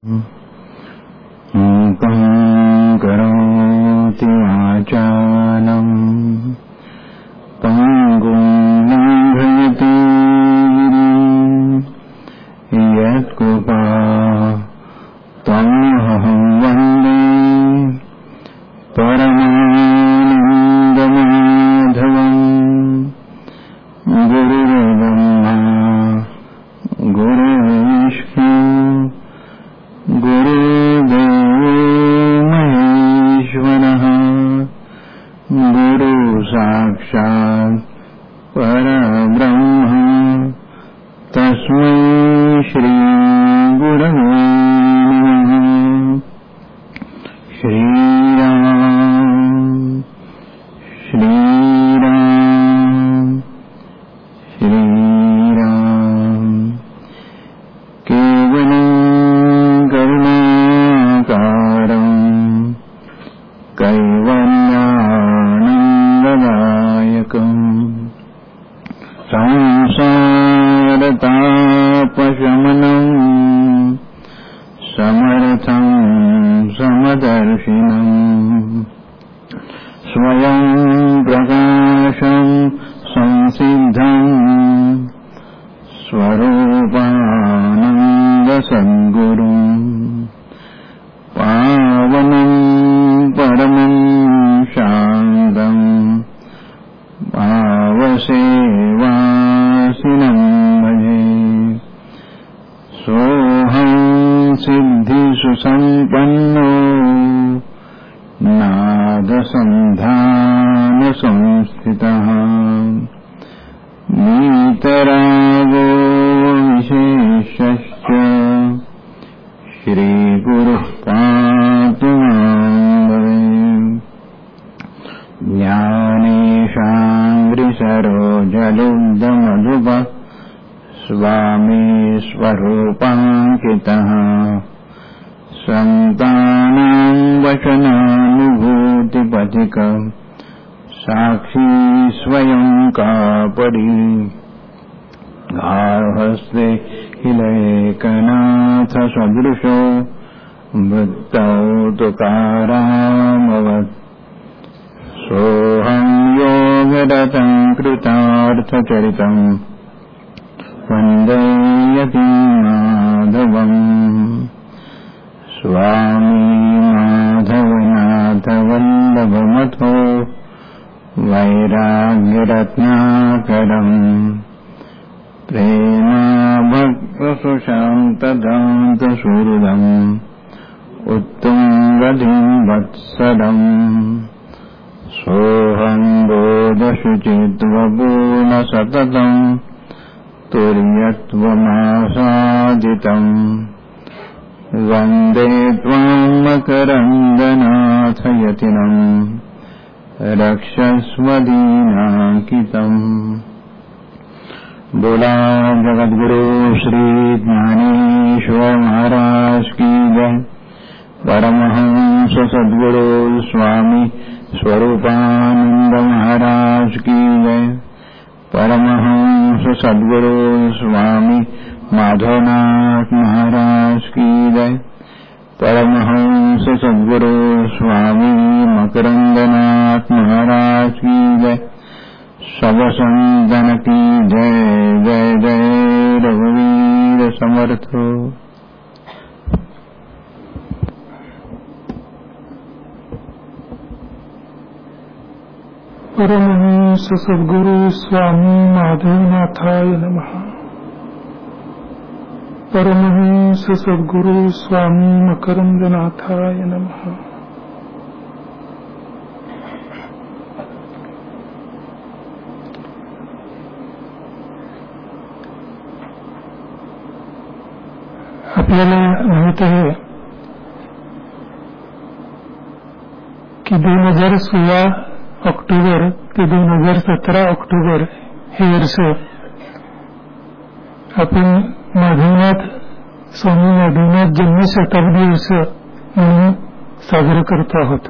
करोति वाचालं पङ्गुं लङ्घयति यत्कृपा तमहं वन्दे परमानन्दमाधवं गुरुर्ब्रह्मा गुरुर्विष्णु गुरुर्देवो महेश्वरः गुरु साक्षात् परब्रह्म तस्मै श्री गुरवे नमः। श्रीराम श्रीराम श्रीराम केवलं करुणाकारम् कैवल्यानन्ददायकम् संसारतापशमनम् समर्थं समदर्शिनम् स्वयं प्रकाशं संसिद्धम् स्वरूपानन्दसद्गुरुम् पावनं परमं शान्तम् भावसेवासिनं भजे। सोऽहं सिद्धिसुसम्पन्नो नादसन्धानसंस्थितः वीतरागो विशेषश्च श्रीगुरुः पातु मां। ज्ञानेशाङ्घ्रिसरोजलुब्धमधुपः स्वामी स्वरूपाङ्कितः सन्तानां वचनानुभूतिपथिकः साक्षी स्वयं कापरि गार्हस्ते हिलैकनाथ सदृशो वृत्तौ तुकारामवत्। सोऽहं योगरतं कृतार्थचरितं वन्दे यतीमाधवम्। स्वामी माधवनाथ वल्लभमथो वैराग्यरत्नाकरम् प्रेमाभक्तसुशान्तदान्तसुहृदम् उत्तुङ्गधिं वत्सलम्। सोऽहं बोधशुचित्वपूर्णसततं तुर्यत्वमासादितम् वन्दे त्वां मकरन्दनाथ यतिनम् रक्षस्वदीनाङ्कितम्। बोला जगद्गुरु श्री ज्ञानेश्वर महाराज की जय। परमहंस सद्गुरु स्वामी स्वरूपानंद महाराज की जय। परमहंस सद्गुरु स्वामी माधवनाथ महाराज की जय। परमहंस सद्गुरु स्वामी मकरंदनाथ महाराज की जय। सब संतन की जय जय जय। रघुवीर समर्थ। परमहंस सद्गुरु स्वामी माधवनाथाय नमः। परमहंस सद्गुरु स्वामी मकरंदनाथाय नमः। आपल्याला माहित आहे की 2016 ऑक्टोबर ते 2017 ऑक्टोबर हे वर्ष आपण माधवनाथ स्वामी माधवनाथ जन्मशताब्दी वर्ष म्हणून साजरं करतो आहोत।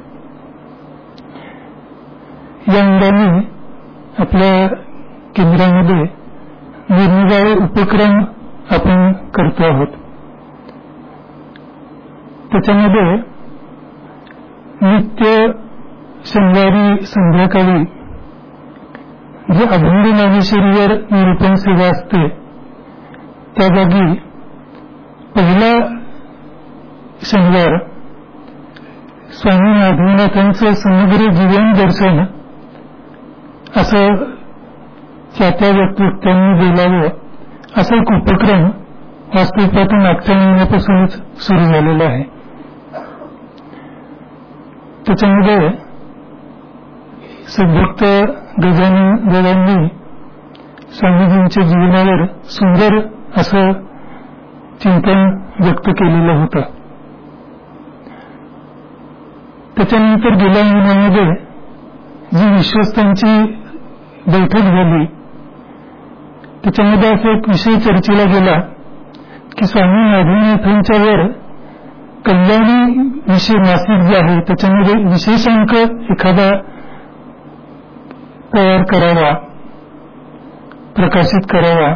या अंगाने आपल्या केंद्रामध्ये निरनिराळे उपक्रम आपण करतो आहोत। त्याच्यामध्ये नित्य शनिवारी संध्याकाळी जे अभंग ज्ञानेश्वरीवर निरूपण सेवा असते त्या जागी पहिला शनिवार स्वामी माधवनाथांचं समग्र जीवन दर्शन असं त्या व्यक्तित्वांनी बोलावं असा एक उपक्रम वास्तविकता मागच्या महिन्यापासूनच सुरू झालेला आहे. त्याच्यामध्ये सद्भक्त गजानन दादांनी स्वामीजींच्या जीवनावर सुंदर असं चिंतन व्यक्त केलेलं होतं. त्याच्यानंतर गेल्या महिन्यामध्ये जी विश्वस्तांची बैठक झाली त्याच्यामध्ये असा एक विषय चर्चेला गेला की स्वामी माधवनाथांच्यावर कल्याणी विषय मासिक जे आहे त्याच्यामध्ये विशेषांक एखादा तयार करावा, प्रकाशित करावा.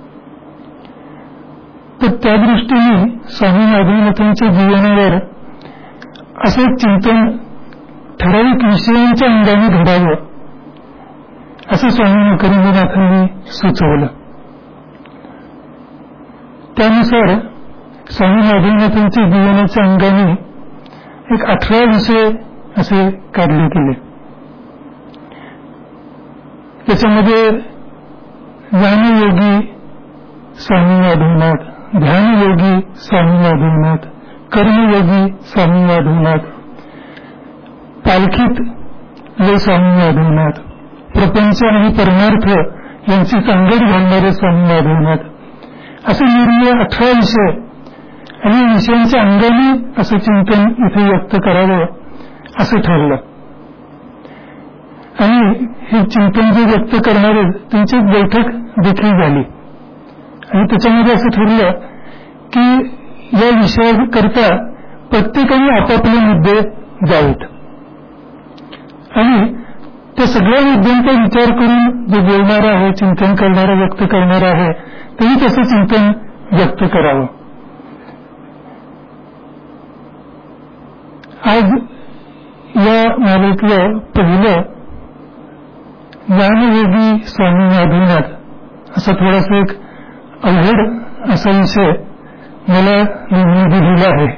तर त्या दृष्टीने स्वामी माधवनाथांच्या जीवनावर असं एक चिंतन ठराविक विषयांच्या अंगाने घडावं असं स्वामी मकरंदनाथांनी सुचवलं. त्यानुसार स्वामी माधवनाथांच्या जीवनाच्या अंगाने एक 18 विषय असे काढले गेले. त्याच्यामध्ये ज्ञानयोगी स्वामी माधवनाथ, ध्यानयोगी स्वामी माधवनाथ, कर्मयोगी स्वामी माधवनाथ, पालखीत स्वामी माधवनाथ, प्रपंच आणि परमार्थ यांची सांगड घालणारे स्वामी माधवनाथ असे निर्णय 18 विषय आणि विषयांच्या अंगाने असं चिंतन इथे व्यक्त करावं असं ठरलं. आणि हे चिंतन जे व्यक्त करणारे त्यांची बैठक देखील झाली आणि त्याच्यामध्ये असं ठरलं की या विषयाकरता प्रत्येकाने आपापले मुद्दे द्यावेत आणि त्या सगळ्या मुद्द्यांचा विचार करून जे बोलणारा आहे, चिंतन करणारा, व्यक्त करणारा आहे त्यांनी तसं चिंतन व्यक्त करावं. आज या मालिकेतलं पहिलं ज्ञानयोगी स्वामी माधवनाथ असा थोडासा एक अवघड असा विषय मला नेमून दिला आहे.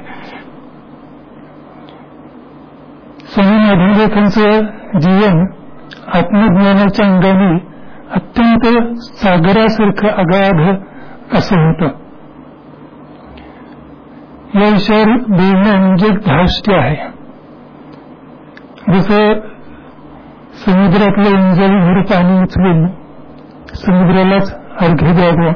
स्वामी माधवनाथांचं जीवन आत्मज्ञानाच्या अंगाने अत्यंत सागरासारखं अगाध असं होतं. या विषयावर बोलणं म्हणजे एक धाष्ट्य आहे. जसं समुद्रातलं इंजळभर पाणी उचलून समुद्रालाच अर्घ्य द्यावं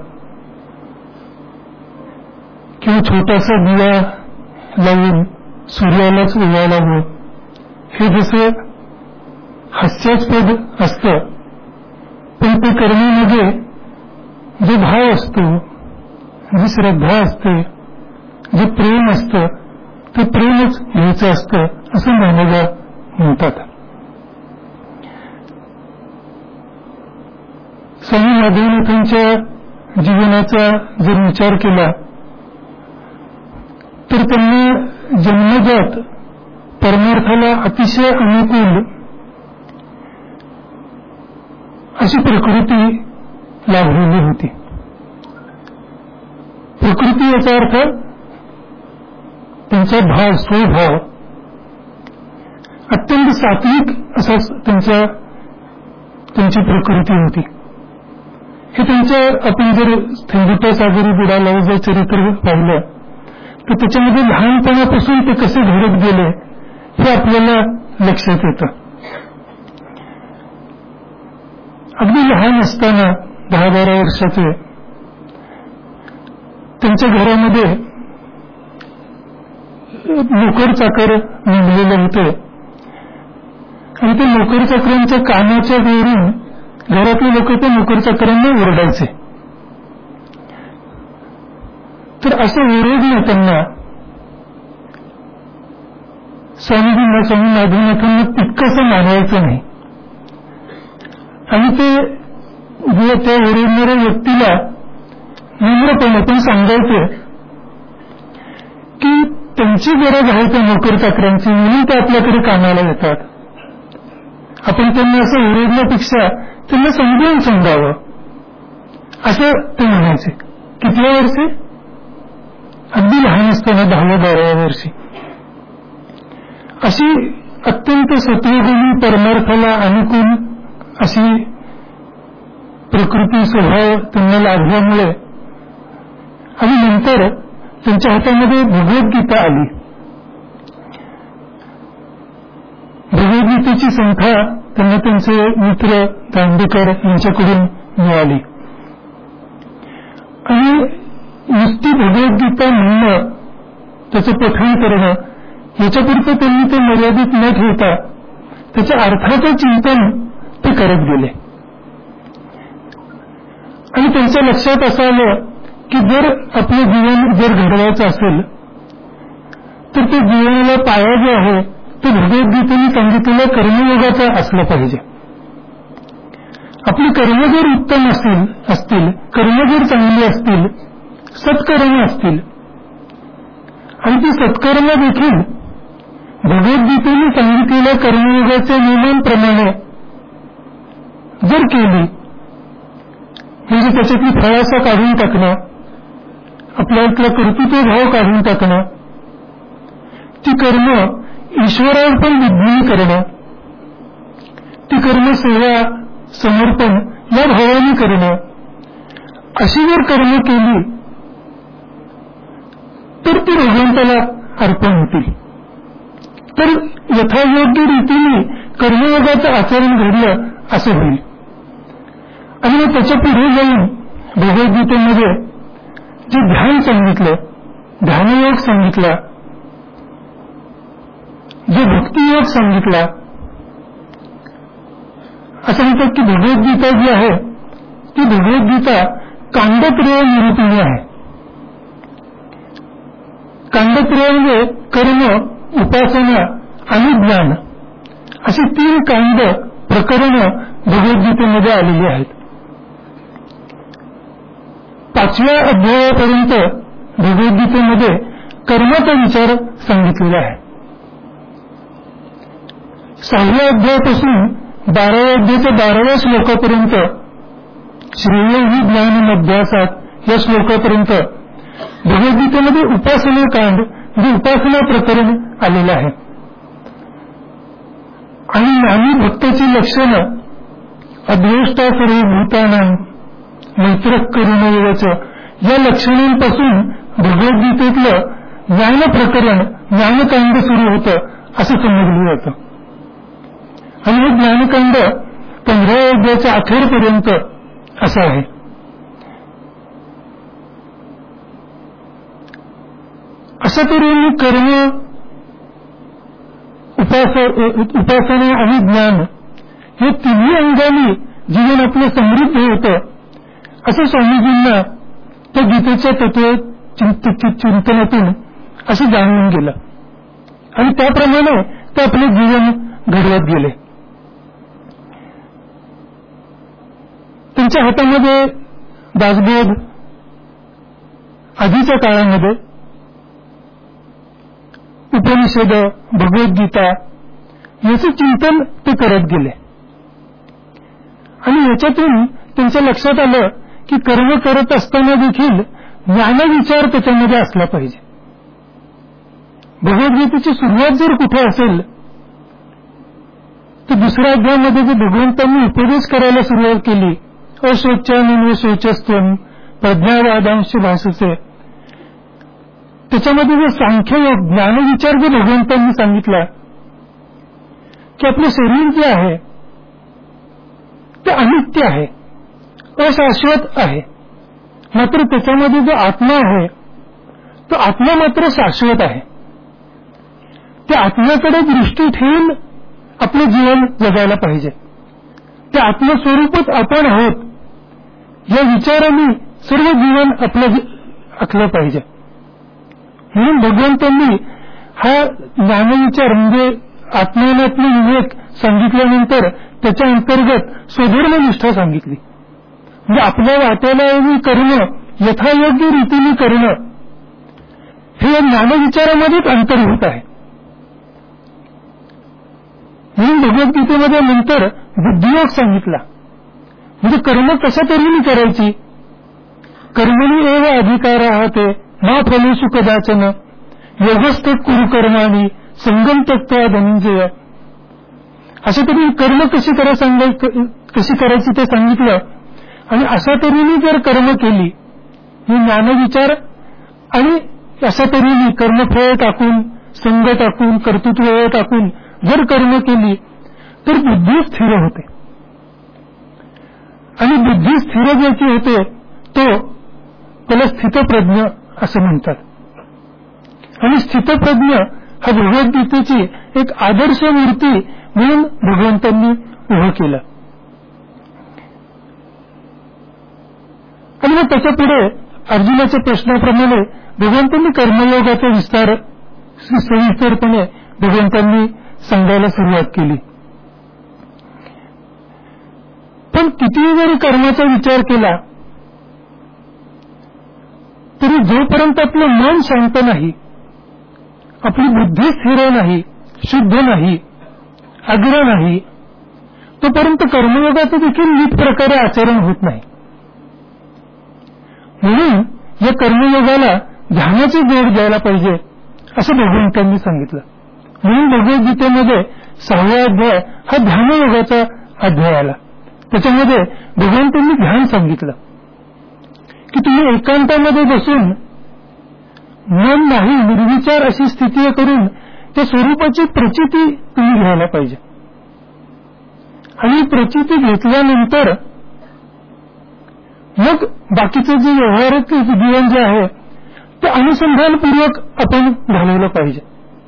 किंवा छोटासा दिवा लावून सूर्यालाच उजाळावं हे जसं हास्यास्पद असतं पण ते करण्यामध्ये जो भाव असतो, जी श्रद्धा असते, जे प्रेम असतं ते प्रेमच घ्यायचं असतं असं ज्ञानोबा म्हणतात. स्वामी माधवनाथांच्या जीवनाचा जर विचार केला तर त्यांनी जन्मजात परमार्थाला अतिशय अनुकूल अशी प्रकृती लाभलेली होती. प्रकृती याचा अर्थ त्यांचा भाव, स्वभाव अत्यंत सात्विक असा त्यांची प्रकृती होती. हे त्यांच्या आपण जर थेंबुटा सागरी बुडाला जर चरित्र पाहिलं तर त्याच्यामध्ये लहानपणापासून ते कसे घडत गेले हे आपल्याला लक्षात येतं. अगदी लहान असताना 10-12 वर्षाचे त्यांच्या घरामध्ये नोकर चाकर नेमलेले होते आणि ते नोकर चाकरांच्या कामाच्या वेळून घरातले लोक त्या नोकर चाकरांना ओरडायचे. तर असं ओरडणं त्यांना स्वामी माधवनाथांना तितकंसं मानायचं नाही आणि ते त्या ओरडणाऱ्या व्यक्तीला नम्रपणे पण सांगायचे की त्यांची गरज आहे त्या नोकर चाकऱ्यांची, म्हणून ते आपल्याकडे कामाला येतात. आपण त्यांना असं ओरडण्यापेक्षा त्यांना समजावून सांगावं असं ते म्हणायचे. कितव्या वर्षी? अगदी लहान असताना 10व्या-12व्या वर्षी. अशी अत्यंत सत्वगुणी परमार्थाला अनुकूल अशी प्रकृती स्वभाव त्यांना लाभल्यामुळे आणि नंतर त्यांच्या हातामध्ये भगवद्गीता आली. भगवद्गीतेची संख्या त्यांना त्यांचे मित्र दांडेकर यांच्याकडून मिळाली आणि नुसती भगवद्गीता म्हणणं, त्याचं पठण करणं याच्यापुरतं त्यांनी ते मर्यादित न ठेवता त्याच्या अर्थाचं चिंतन ते करत गेले. आणि त्यांच्या लक्षात असं आलं की जर आपलं जीवन जर घडवायचं असेल तर ते जीवनाला पाया जे आहे ते भगवद्गीतेने सांगितलेलं कर्मयोगाचं असलं पाहिजे. आपली कर्म जर उत्तम असतील, कर्म जर चांगली असतील, सत्कर्म असतील आणि ती सत्कर्म देखील भगवद्गीतेने सांगितलेल्या कर्मयोगाच्या नियमांप्रमाणे जर केली, म्हणजे त्याच्यातली फळासा काढून टाकणं, आपल्यातला कर्तृत्व भाव काढून टाकणं, ती कर्म ईश्वरार्पण बुद्धीने करणं, ती कर्म सेवा समर्पण या भावाने करणं, अशी जर कर्म केली तर ती भगवंताला अर्पण होतील. तर यथायोग्य रीतीने कर्मयोगाचं आचरण घडलं असं होईल. आणि मग त्याच्या पुढे जाऊन भगवद्गीतेमध्ये जे ध्यान सांगितलं, ध्यानयोग सांगितला, जो भक्तियोग सांगितला, असं म्हणतात की भगवद्गीता जी आहे ती भगवद्गीता कांडत्रय निरूपणी आहे. कांडत्रय म्हणजे कर्म, उपासना आणि ज्ञान अशी 3 कांड प्रकरणं भगवद्गीतेमध्ये आलेली आहेत. 5व्या अध्यायापर्यंत भगवद्गीतेमध्ये कर्माचा विचार सांगितलेला आहे. 6व्या अध्यायापासून 12व्या अध्यायाच्या 12व्या श्लोकापर्यंत श्रेय ही ज्ञान मध्यासात या श्लोकापर्यंत भगवद्गीतेमध्ये उपासना कांड म्हणजे उपासना प्रकरण आलेलं आहे. आणि ज्ञानी भक्ताची लक्षणं अद्वेष्टा सर्व भूतानां मैत्रक करुणयोगाचं या लक्षणांपासून भगवद्गीतेतलं ज्ञान प्रकरण, ज्ञानकांड सुरू होतं असं समजलं जातं. आणि हे ज्ञानकांड 15व्या अध्यायाच्या अखेरपर्यंत असं आहे. अशा तऱ्हेने कर्म, उपासना आणि ज्ञान हे 3ही अंगाने जीवन आपलं समृद्ध होतं असं स्वामीजींना त्या गीतेच्या चिंतनातून असं जाणून गेलं आणि त्याप्रमाणे ते आपले जीवन घडवत गेले. त्यांच्या हातामध्ये दासबोध, आधीच्या काळामध्ये उपनिषद, भगवद्गीता याचं चिंतन ते करत गेले. आणि याच्यातून त्यांच्या लक्षात आलं की कर्म करत असताना देखील ज्ञानविचार त्याच्यामध्ये असला पाहिजे. भगवद्गीतेची सुरुवात जर कुठे असेल तर 2ऱ्या अध्यायामध्ये जे भगवंतांनी उपदेश करायला सुरुवात केली, अशोच्यान शोचस्त्वम प्रज्ञावादांश भाषसे, त्याच्यामध्ये जे सांख्ययोग ज्ञानविचार जे भगवंतांनी सांगितला की आपलं शरीर जे आहे ते अनित्य आहे, अशाश्वत आहे, मात्र त्याच्यामध्ये जो आत्मा आहे तो आत्मा मात्र शाश्वत आहे. त्या आत्म्याकडे दृष्टी ठेवून आपलं जीवन जगायला पाहिजे. त्या आत्मस्वरूपच आपण आहोत या विचाराने सर्व जीवन आपलं आखलं पाहिजे. म्हणून भगवंतांनी हा ज्ञानविचार म्हणजे आत्मानात्म विवेक सांगितल्यानंतर त्याच्या अंतर्गत स्वधर्मनिष्ठा सांगितली. म्हणजे आपल्या वाट्याला कर्म यथायोग्य रीतीने करणं हे ज्ञानविचारामध्येच अंतर्भूत आहे. म्हणून भगवद्गीतेमध्ये नंतर बुद्धियोग सांगितला. म्हणजे कर्म कशा तऱ्हेने करायची. कर्मणी एव अधिकाराः मा फलेषु कदाचन योगस्थ कुरु कर्माणि संगम त्यक्त्वा धनंजय. अशा तऱ्हेने कर्म कशी करायची ते सांगितलं. आणि अशा तऱ्हेने जर कर्म केली, ही ज्ञानविचार आणि अशा तऱ्हेने कर्मफळ टाकून, संग टाकून, कर्तृत्व टाकून जर कर्म केली तर बुद्धी स्थिर होते. आणि बुद्धी स्थिर ज्याची होते त्याला स्थितप्रज्ञ असं म्हणतात. आणि स्थितप्रज्ञ हा भगवद्गीतेची एक आदर्श मूर्ती म्हणून भगवंतांनी उभं केलं. आणि मग त्याच्या पुढे अर्जुनाच्या प्रश्नाप्रमाणे भगवंतांनी कर्मयोगाचा विस्तार सविस्तरपणे भगवंतांनी सांगायला सुरुवात केली. पण कितीही जरी कर्माचा विचार केला तरी जोपर्यंत आपलं मन शांत नाही, आपली बुद्धी स्थिर नाही, शुद्ध नाही, अग्र नाही, तोपर्यंत कर्मयोगाचं देखील नीट प्रकारे आचरण होत नाही. म्हणून या कर्मयोगाला ध्यानाची जोड द्यायला पाहिजे असं भगवंतांनी सांगितलं. म्हणून भगवद्गीतेमध्ये 6वा अध्याय हा ध्यानयोगाचा अध्याय आला. त्याच्यामध्ये भगवंतांनी ध्यान सांगितलं की तुम्ही एकांतामध्ये बसून मन नाही, निर्विचार अशी स्थिती करून त्या स्वरूपाची प्रचिती तुम्ही घ्यायला पाहिजे. आणि प्रचिती घेतल्यानंतर मग बाकीचं जे व्यवहारिक जीवन जे आहे ते अनुसंधानपूर्वक आपण घालवलं पाहिजे.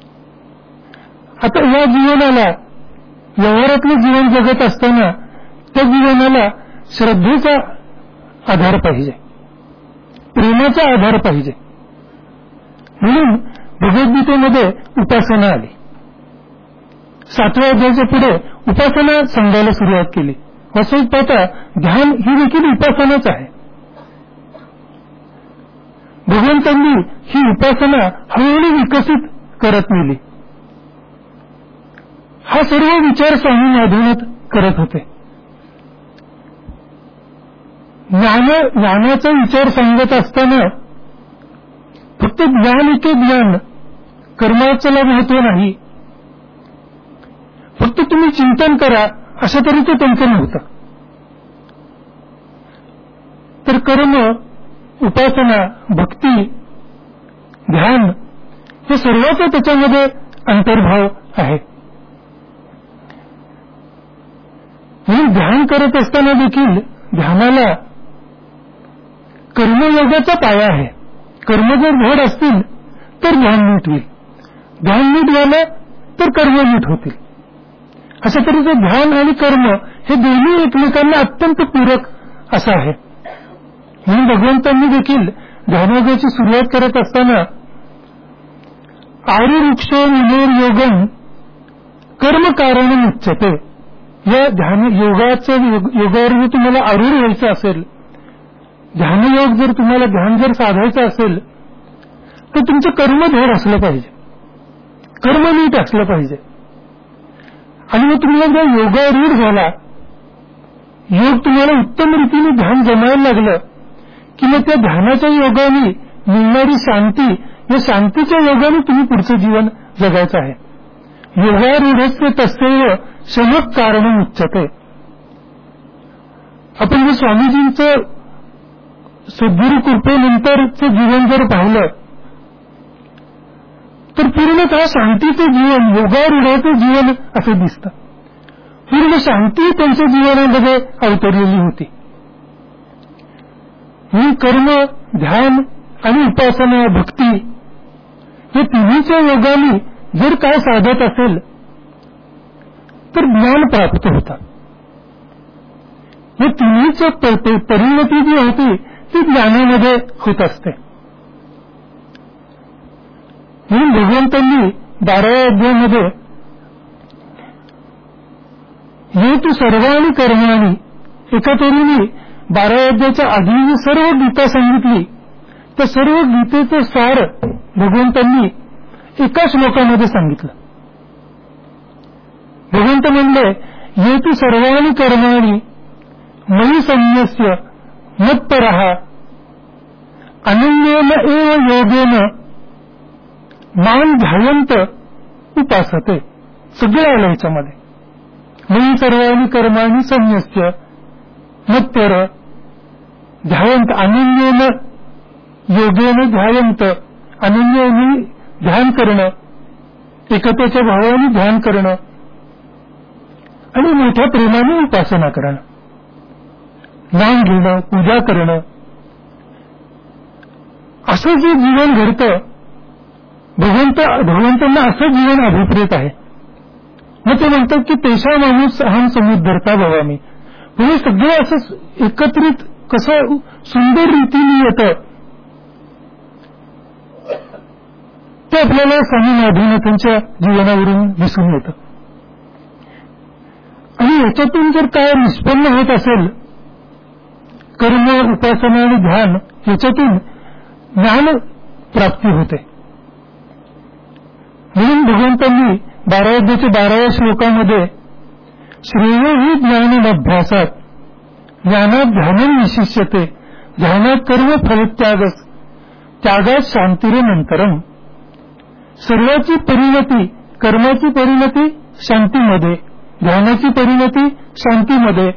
आता या जीवनाला, व्यवहारातलं जीवन जगत असताना त्या जीवनाला श्रद्धेचा आधार पाहिजे, प्रेमाचा आधार पाहिजे. म्हणून भगवद्गीतेमध्ये उपासना आली. 7व्या अध्यायाच्या पुढे उपासना सांगायला सुरुवात केली. वास्तविक पाहता ध्यान ही देखील उपासनाच आहे. भगवंतांनी ही उपासना हळूहळू विकसित करत नेली. हा सर्व विचार स्वामी माधवनाथ करत होते. ज्ञानाचा विचार सांगत असताना फक्त ज्ञान एके ज्ञान, कर्माचला महत्व नाही, फक्त तुम्ही चिंतन करा अशा तऱ्हेचं त्यांचं नव्हतं. तर कर्म, उपासना, भक्ती, ध्यान हे सर्वांचा त्याच्यामध्ये अंतर्भाव आहे. म्हणून ध्यान करत असताना देखील ध्यानाला कर्मयोगाचा पाया आहे. कर्म जर धड असतील तर ध्यान नीट होईल, ध्यान नीट झालं तर कर्म नीट होतील. अशा तऱ्हेचं ध्यान आणि कर्म हे दोन्ही एकमेकांना अत्यंत पूरक असं आहे. म्हणून भगवंतांनी देखील ध्यानयोगाची सुरुवात करत असताना आरुरुक्ष विनोर्योगम कर्म कारण उच्यते, या ध्यान योगावर जर तुम्हाला आरूढ व्हायचं असेल, ध्यानयोग जर तुम्हाला ध्यान जर साधायचं असेल तर तुमचं कर्म धड असलं पाहिजे, कर्म नीट असलं पाहिजे. आणि मग तुम्ही एकदा योगारूढ झाला, योग तुम्हाला उत्तम रीतीने ध्यान जमायला लागलं की मग त्या ध्यानाच्या योगाने मिळणारी शांती, या शांतीच्या योगाने तुम्ही पुढचं जीवन जगायचं आहे. योगारूढस्य तस्यैव शमक कारण उच्यते. आपण जर स्वामीजींचं सद्गुरू कृपेनंतरचं जीवन जर पाहिलं तर पूर्णतः शांतीचं जीवन, योगारूढाचं जीवन असं दिसतं. पूर्ण शांती त्यांच्या जीवनामध्ये अवतरलेली होती. म्हणून कर्म, ध्यान आणि उपासना, भक्ती हे तिन्हीच्या योगाने जर काय साधत असेल तर ज्ञान प्राप्त होतं. हे तिन्हीचं परिणती जी होती ती ज्ञानामध्ये होत असते. म्हणून भगवंतांनी 12व्या अध्यायामध्ये ये तू सर्वाणी कर्माणी एका तऱ्हेने 12व्या अध्यायाच्या आधी जी सर्व गीता सांगितली त्या सर्व गीतेचं सार भगवंतांनी एका श्लोकामध्ये सांगितलं. भगवंत म्हणले, येती सर्वाणि कर्माणि मयि संन्यस्य मत्परः अनन्येन एव योगेन मां ध्यायन्त उपासते. सगळं आलं याच्यामध्ये. मयि सर्वाणि कर्माणि संन्यस्य मत्पर ध्यायन्त अनन्येन योगेन ध्यायन्त. अनन्याने ध्यान करणं, एकतेच्या भावाने ध्यान करणं आणि मोठ्या प्रेमाने उपासना करणं, नाम घेणं, पूजा करणं, असं जे जीवन घडतं, भगवंतांना असं जीवन अभिप्रेत आहे. मग ते म्हणतात की तेषा माणूस अहम समुद्धरता भवामी. म्हणजे सगळं असं एकत्रित कसं सुंदर रीतीने येतं ते आपल्याला स्वामी माधवनाथांच्या जीवनावरून दिसून येतं. आणि याच्यातून जर काय निष्पन्न होत असेल, कर्म, उपासना आणि ध्यान, याच्यातून ज्ञान प्राप्ती होते. म्हणून भगवंतांनी 12 श्लोकामध्ये श्रेयो हि ज्ञानाभ्यासात ज्ञानात ध्यानं विशिष्यते ध्यानात कर्म फलत्यागस त्यागात शांतिरेनंतरम. सर्वाची परिणती, कर्माची परिणती शांतीमध्ये, ध्यानाची परिणती शांतीमध्ये,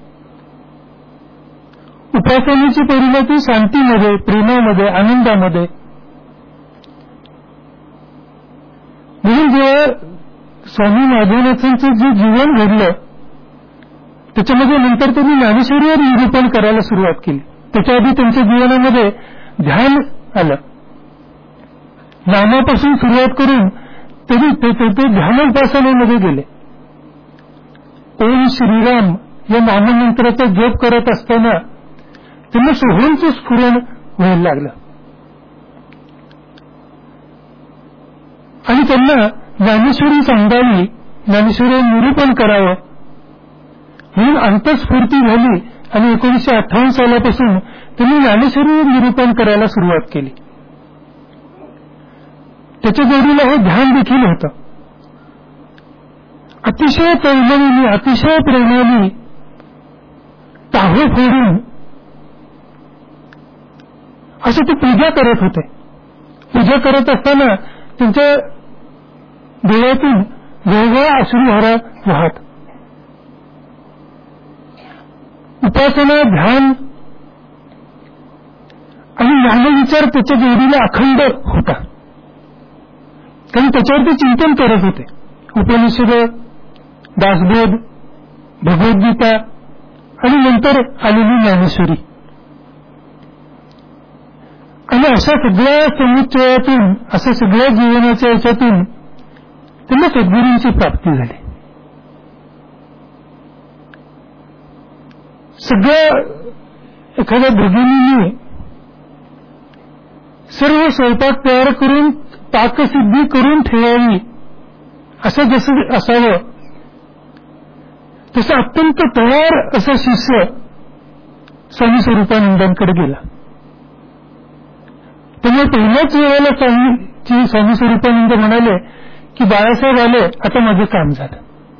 उपासनेची परिणती शांतीमध्ये, प्रेमामध्ये, आनंदामध्ये. म्हणून जेव्हा स्वामी माधवनाथांचं जे जीवन घडलं त्याच्यामध्ये नंतर त्यांनी ज्ञानेश्वरीवर निरूपण करायला सुरुवात केली. त्याच्या आधी त्यांच्या जीवनामध्ये ध्यान आलं. नामापासून सुरुवात करून त्यांनी ते ध्यान उपासनेमध्ये गेले. ओम श्रीराम या नाममंत्राचा जप करत असताना त्यांना सोहमचं स्फुरण व्हायला लागलं आणि त्यांना ज्ञानेश्वरी सांगावी, ज्ञानेश्वरी निरूपण करावं म्हणून अंतस्फूर्ती झाली आणि 1958 सालापासून त्यांनी ज्ञानेश्वरी निरूपण करायला सुरुवात केली. त्याच्या जोडीला हे ध्यान देखील होतं. अतिशय तळमळीने, अतिशय प्रेमाने टाहो फोडून असं ते पूजा करत होते. पूजा करत असताना त्यांच्या डोळ्यातून वेगळा अश्रुधारा वाहत. उपासना, ध्यान आणि ज्ञानविचार त्याच्या जोडीला अखंड होता. कारण त्याच्यावर ते चिंतन करत होते. उपनिषद, दासबोध, भगवद्गीता आणि नंतर आलेली ज्ञानेश्वरी. आणि अशा सगळ्या समुच्चयातून, अशा सगळ्या जीवनाच्या याच्यातून त्यांना सद्गुरूंची प्राप्ती झाली. सगळ्या एखाद्या भगिनीने सर्व स्वयंपाक तयार करून पाकसिद्धी करून ठेवावी असं जसं असावं तसं अत्यंत तयार असा शिष्य स्वामी स्वरूपानंदांकडे गेला. त्यामुळे पहिल्याच वेळेला स्वामी स्वरूपानंद म्हणाले की बाळासाहेब आले, आता माझं काम झालं.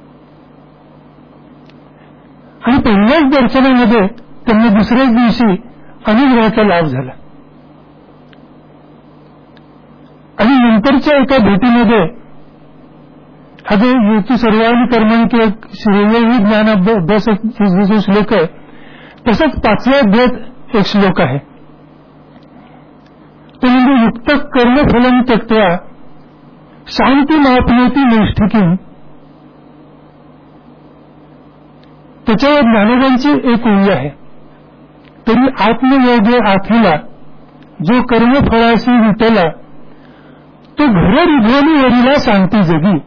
आणि पहिल्याच दर्शनामध्ये त्यांना दुसऱ्याच दिवशी अनुग्रहाचा लाभ झाला. आणि नंतरच्या एका भेटीमध्ये हा जो येती सर्वांनी कर्मांनी किंवा श्रेय ज्ञान अभ्यास जो श्लोक आहे तसंच 5व्या अध्यायात एक श्लोक आहे. तो म्हणजे युक्त कर्मफलं त्यक्त्वा शांती मापनोती नैष्ठिकीं. त्याच्यावर ज्ञानोबांची एक ओळी आहे. तरी आत्मयोगे आखिला जो कर्मफळाशी विटला तो घर रिधोनी वरीला शांती जगी.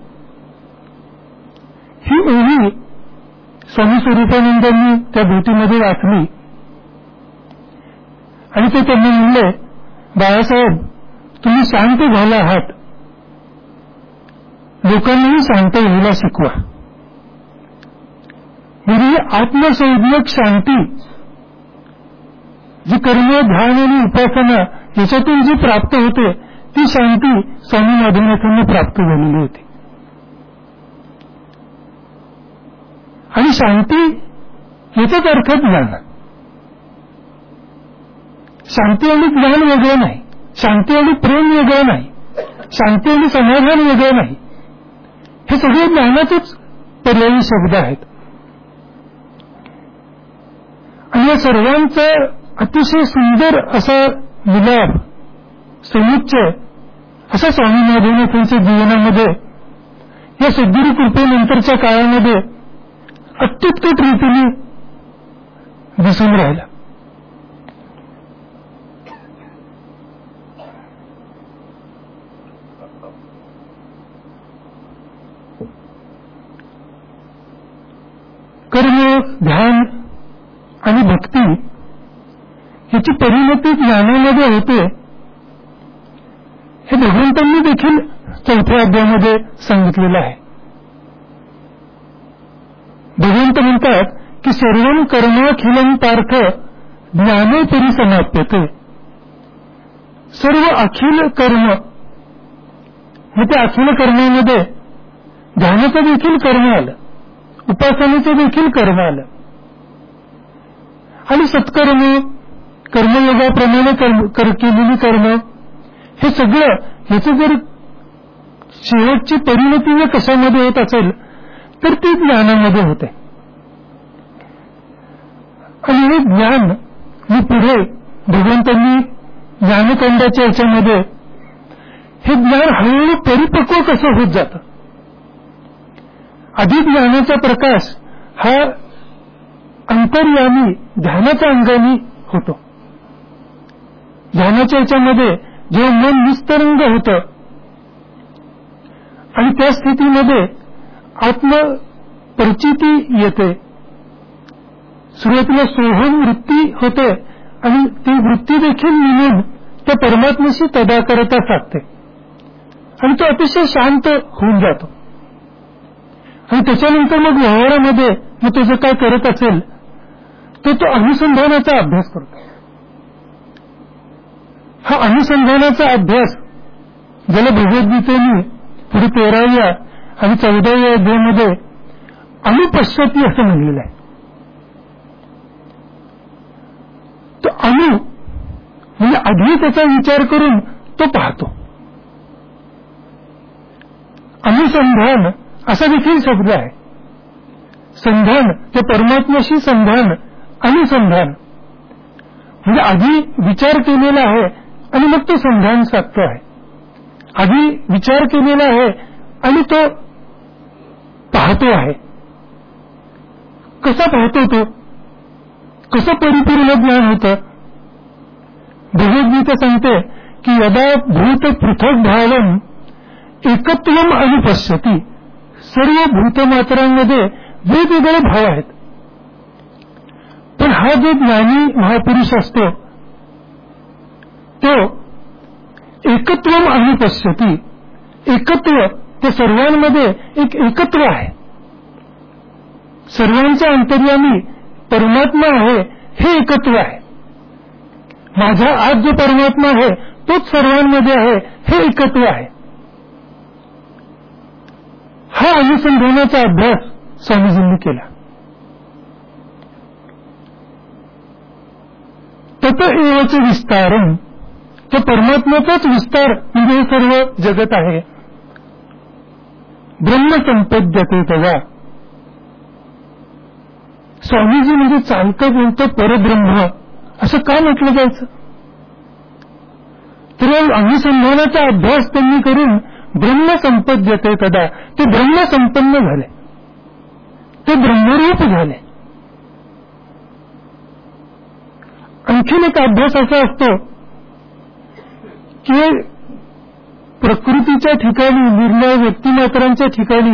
ही ओळी स्वामी स्वरूपानंदांनी त्या भेटीमध्ये वाचली आणि ते त्यांनी म्हणले, बाळासाहेब तुम्ही शांत झाला आहात, लोकांनाही शांत व्हायला शिकवा. म्हणजे आत्मसंज्ञक शांती जी कर्म, ध्यान आणि उपासना याच्यातून जी प्राप्त होते ती शांती स्वामी माधवनाथांना प्राप्त झालेली होती. आणि शांती याचाच अर्थ ज्ञान. शांती आणि ज्ञान वेगळं नाही, शांती आणि प्रेम वेगळं नाही, शांती आणि समाधान वेगळं नाही. हे सगळे ज्ञानाचेच पर्यायी शब्द आहेत. आणि या सर्वांचा अतिशय सुंदर असा मिलाप, समुच्चय असा स्वामी माधवनाथांच्या जीवनामध्ये या सद्गुरू कृपेनंतरच्या काळामध्ये अत्युत्कट रीतीने दिसून राहिला. कर्म, ध्यान आणि भक्ती याची परिणती ज्ञानामध्ये होते हे भगवंतांनी देखील 4थ्या अध्यायामध्ये सांगितलेलं आहे. भगवंत म्हणतात की सर्वं कर्माखिलं पार्थ ज्ञानोपरी समाप्यते. सर्व अखिल कर्म, मग त्या अखिल कर्मामध्ये ध्यानाचं देखील कर्म आलं, उपासनेचं देखील कर्म आलं, आणि सत्कर्म, कर्मयोगाप्रमाणे केलेली कर्म, हे सगळं ह्याचं जर शेवटची परिणती जर कशामध्ये होत असेल तर ती ज्ञानामध्ये होते. आणि हे ज्ञान मी पुढे भगवंतांनी ज्ञानकोंडाच्या याच्यामध्ये हे ज्ञान हळूहळू परिपक्व कसं होत जातं. आधी ज्ञानाचा प्रकाश हा अंतर्यामी ध्यानाच्या अंगाने होतो. ध्यानाच्या याच्यामध्ये जेव्हा मन निस्तरंग होतं आणि त्या स्थितीमध्ये आत्मप्रचिती येते, सुरुवातीला सोहम वृत्ती होते आणि ती वृत्ती देखील मिळून त्या परमात्म्याशी तदाकारता साधते आणि तो अतिशय शांत होऊन जातो. आणि त्याच्यानंतर मग व्यवहारामध्ये मग तो जो काय करत असेल तो अनुसंधानाचा अभ्यास करतो. हा अनुसंधानाचा अभ्यास ज्याला भगवद्गीतेने पुढे 13व्या आणि 14व्या अध्यायामध्ये अनुपश्यती असं म्हणलेलं आहे. तो अनु म्हणजे आधी त्याचा विचार करून तो पाहतो. अनुसंधान असा देखील शब्द आहे. संधान ते परमात्म्याशी संधान, अनुसंधान म्हणजे आधी विचार केलेला आहे आणि मग तो संधान साधतो आहे. आधी विचार केलेला आहे आणि तो पाहतो आहे. कसा पाहतो तो, कसं परिपूर्ण ज्ञान होतं. भगवद्गीता सांगते की यदा भूत पृथक भावम एकत्वम अनुपश्यती. सर्व भूतमात्रांमध्ये वेगवेगळे भाव आहेत, पण हा जो ज्ञानी महापुरुष असतो तो एकत्वम अनुपश्यती. एकत्व ते सर्वांमध्ये एक एकत्व आहे. सर्वांच्या अंतर्यामी परमात्मा आहे हे एकत्व आहे. माझ्या आज जो परमात्मा आहे तोच सर्वांमध्ये आहे हे एकत्व आहे. हा अनुसंधानाचा अभ्यास स्वामीजींनी केला. तत एवच विस्तारम, तो परमात्म्याचाच विस्तार म्हणजे हे सर्व जगत आहे. ब्रह्मसंपद्यते तेव्हा स्वामीजी म्हणजे चालतं बोलतं परब्रह्म असं का म्हटलं जायचं. तर अनुसंधानाचा अभ्यास त्यांनी करून ब्रह्मसंपद्यते तदा ते ब्रह्मसंपन्न झाले, ते ब्रह्मरूप झाले. आणखीन एक अभ्यास असा असतो की प्रकृतीच्या ठिकाणी निर्णय व्यक्तिमात्रांच्या ठिकाणी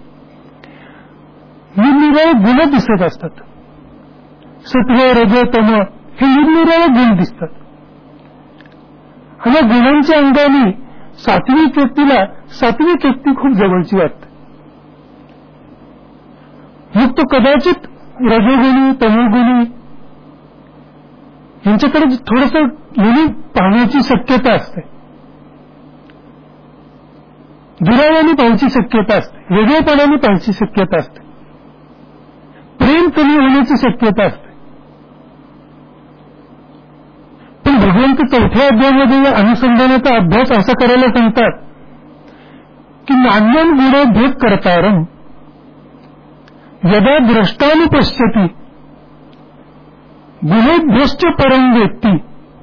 निरनिराळे गुण दिसत असतात. सत्व रज तम हे निरनिराळे गुण दिसतात. आणि गुणांच्या अंगाने सात्विक व्यक्तीला सात्विक व्यक्ती खूप जवळची वाटते. मग तो कदाचित रजोगुणी तमोगुणी यांच्याकडे थोडंसं पाहण्याची शक्यता असते. दुराव्याने पाहायची शक्यता असते, वेगळेपणाने पाहायची शक्यता असते, प्रेम कमी होण्याची शक्यता असते. पण भगवंत 4थ्या अध्यायामध्ये या अनुसंधानाचा अभ्यास असा करायला सांगतात की नान्यं गुणे भेद कर्तारं यदा द्रष्टानुपश्यति गुणेभ्यश्च परं वेत्ति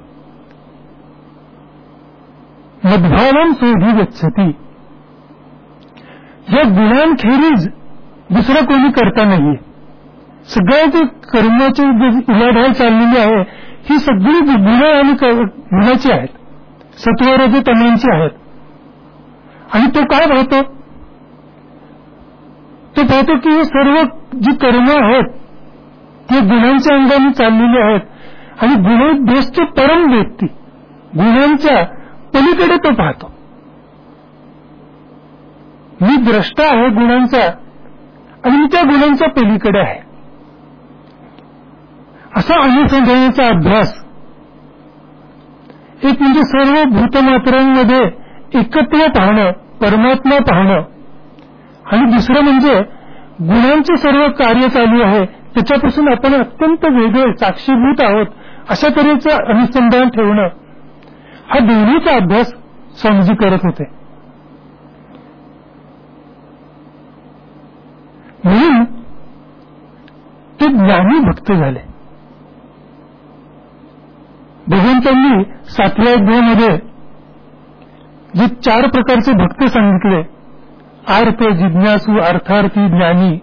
मद्भावं सोऽधिगच्छति. या गुणांखेरीज दुसरा कोणी करता नाहीये. सगळ्या जे कर्माची उलाढाल चाललेली आहे ही सगळी गुण आणि गुणाची आहेत, सत्वरज तमांची आहेत. आणि तो काय पाहतो? तो पाहतो की हे सर्व जी कर्म आहेत ते गुणांच्या अंगाने चाललेली आहेत आणि गुणोद्भ्यस्त परम व्यक्ती, गुणांच्या पलीकडे तो पाहतो. मी द्रष्टा आहे गुणांचा आणि मी त्या गुणांच्या पलीकडे आहे, असा अनुसंधानाचा अभ्यास. एक म्हणजे सर्व भूतमात्रांमध्ये एकत्व पाहणं, परमात्मा पाहणं, आणि दुसरं म्हणजे गुणांचे सर्व कार्य चालू आहे त्याच्यापासून आपण अत्यंत वेगळे साक्षीभूत आहोत अशा तऱ्हेचं अनुसंधान ठेवणं. हा दोन्हीचा अभ्यास स्वामीजी करत होते. म्हणून ते ज्ञानी भक्त झाले. भगवंतांनी 7व्या अध्यायामध्ये जे 4 प्रकारचे भक्त सांगितले, आर्त, जिज्ञासू, अर्थार्थी, ज्ञानी,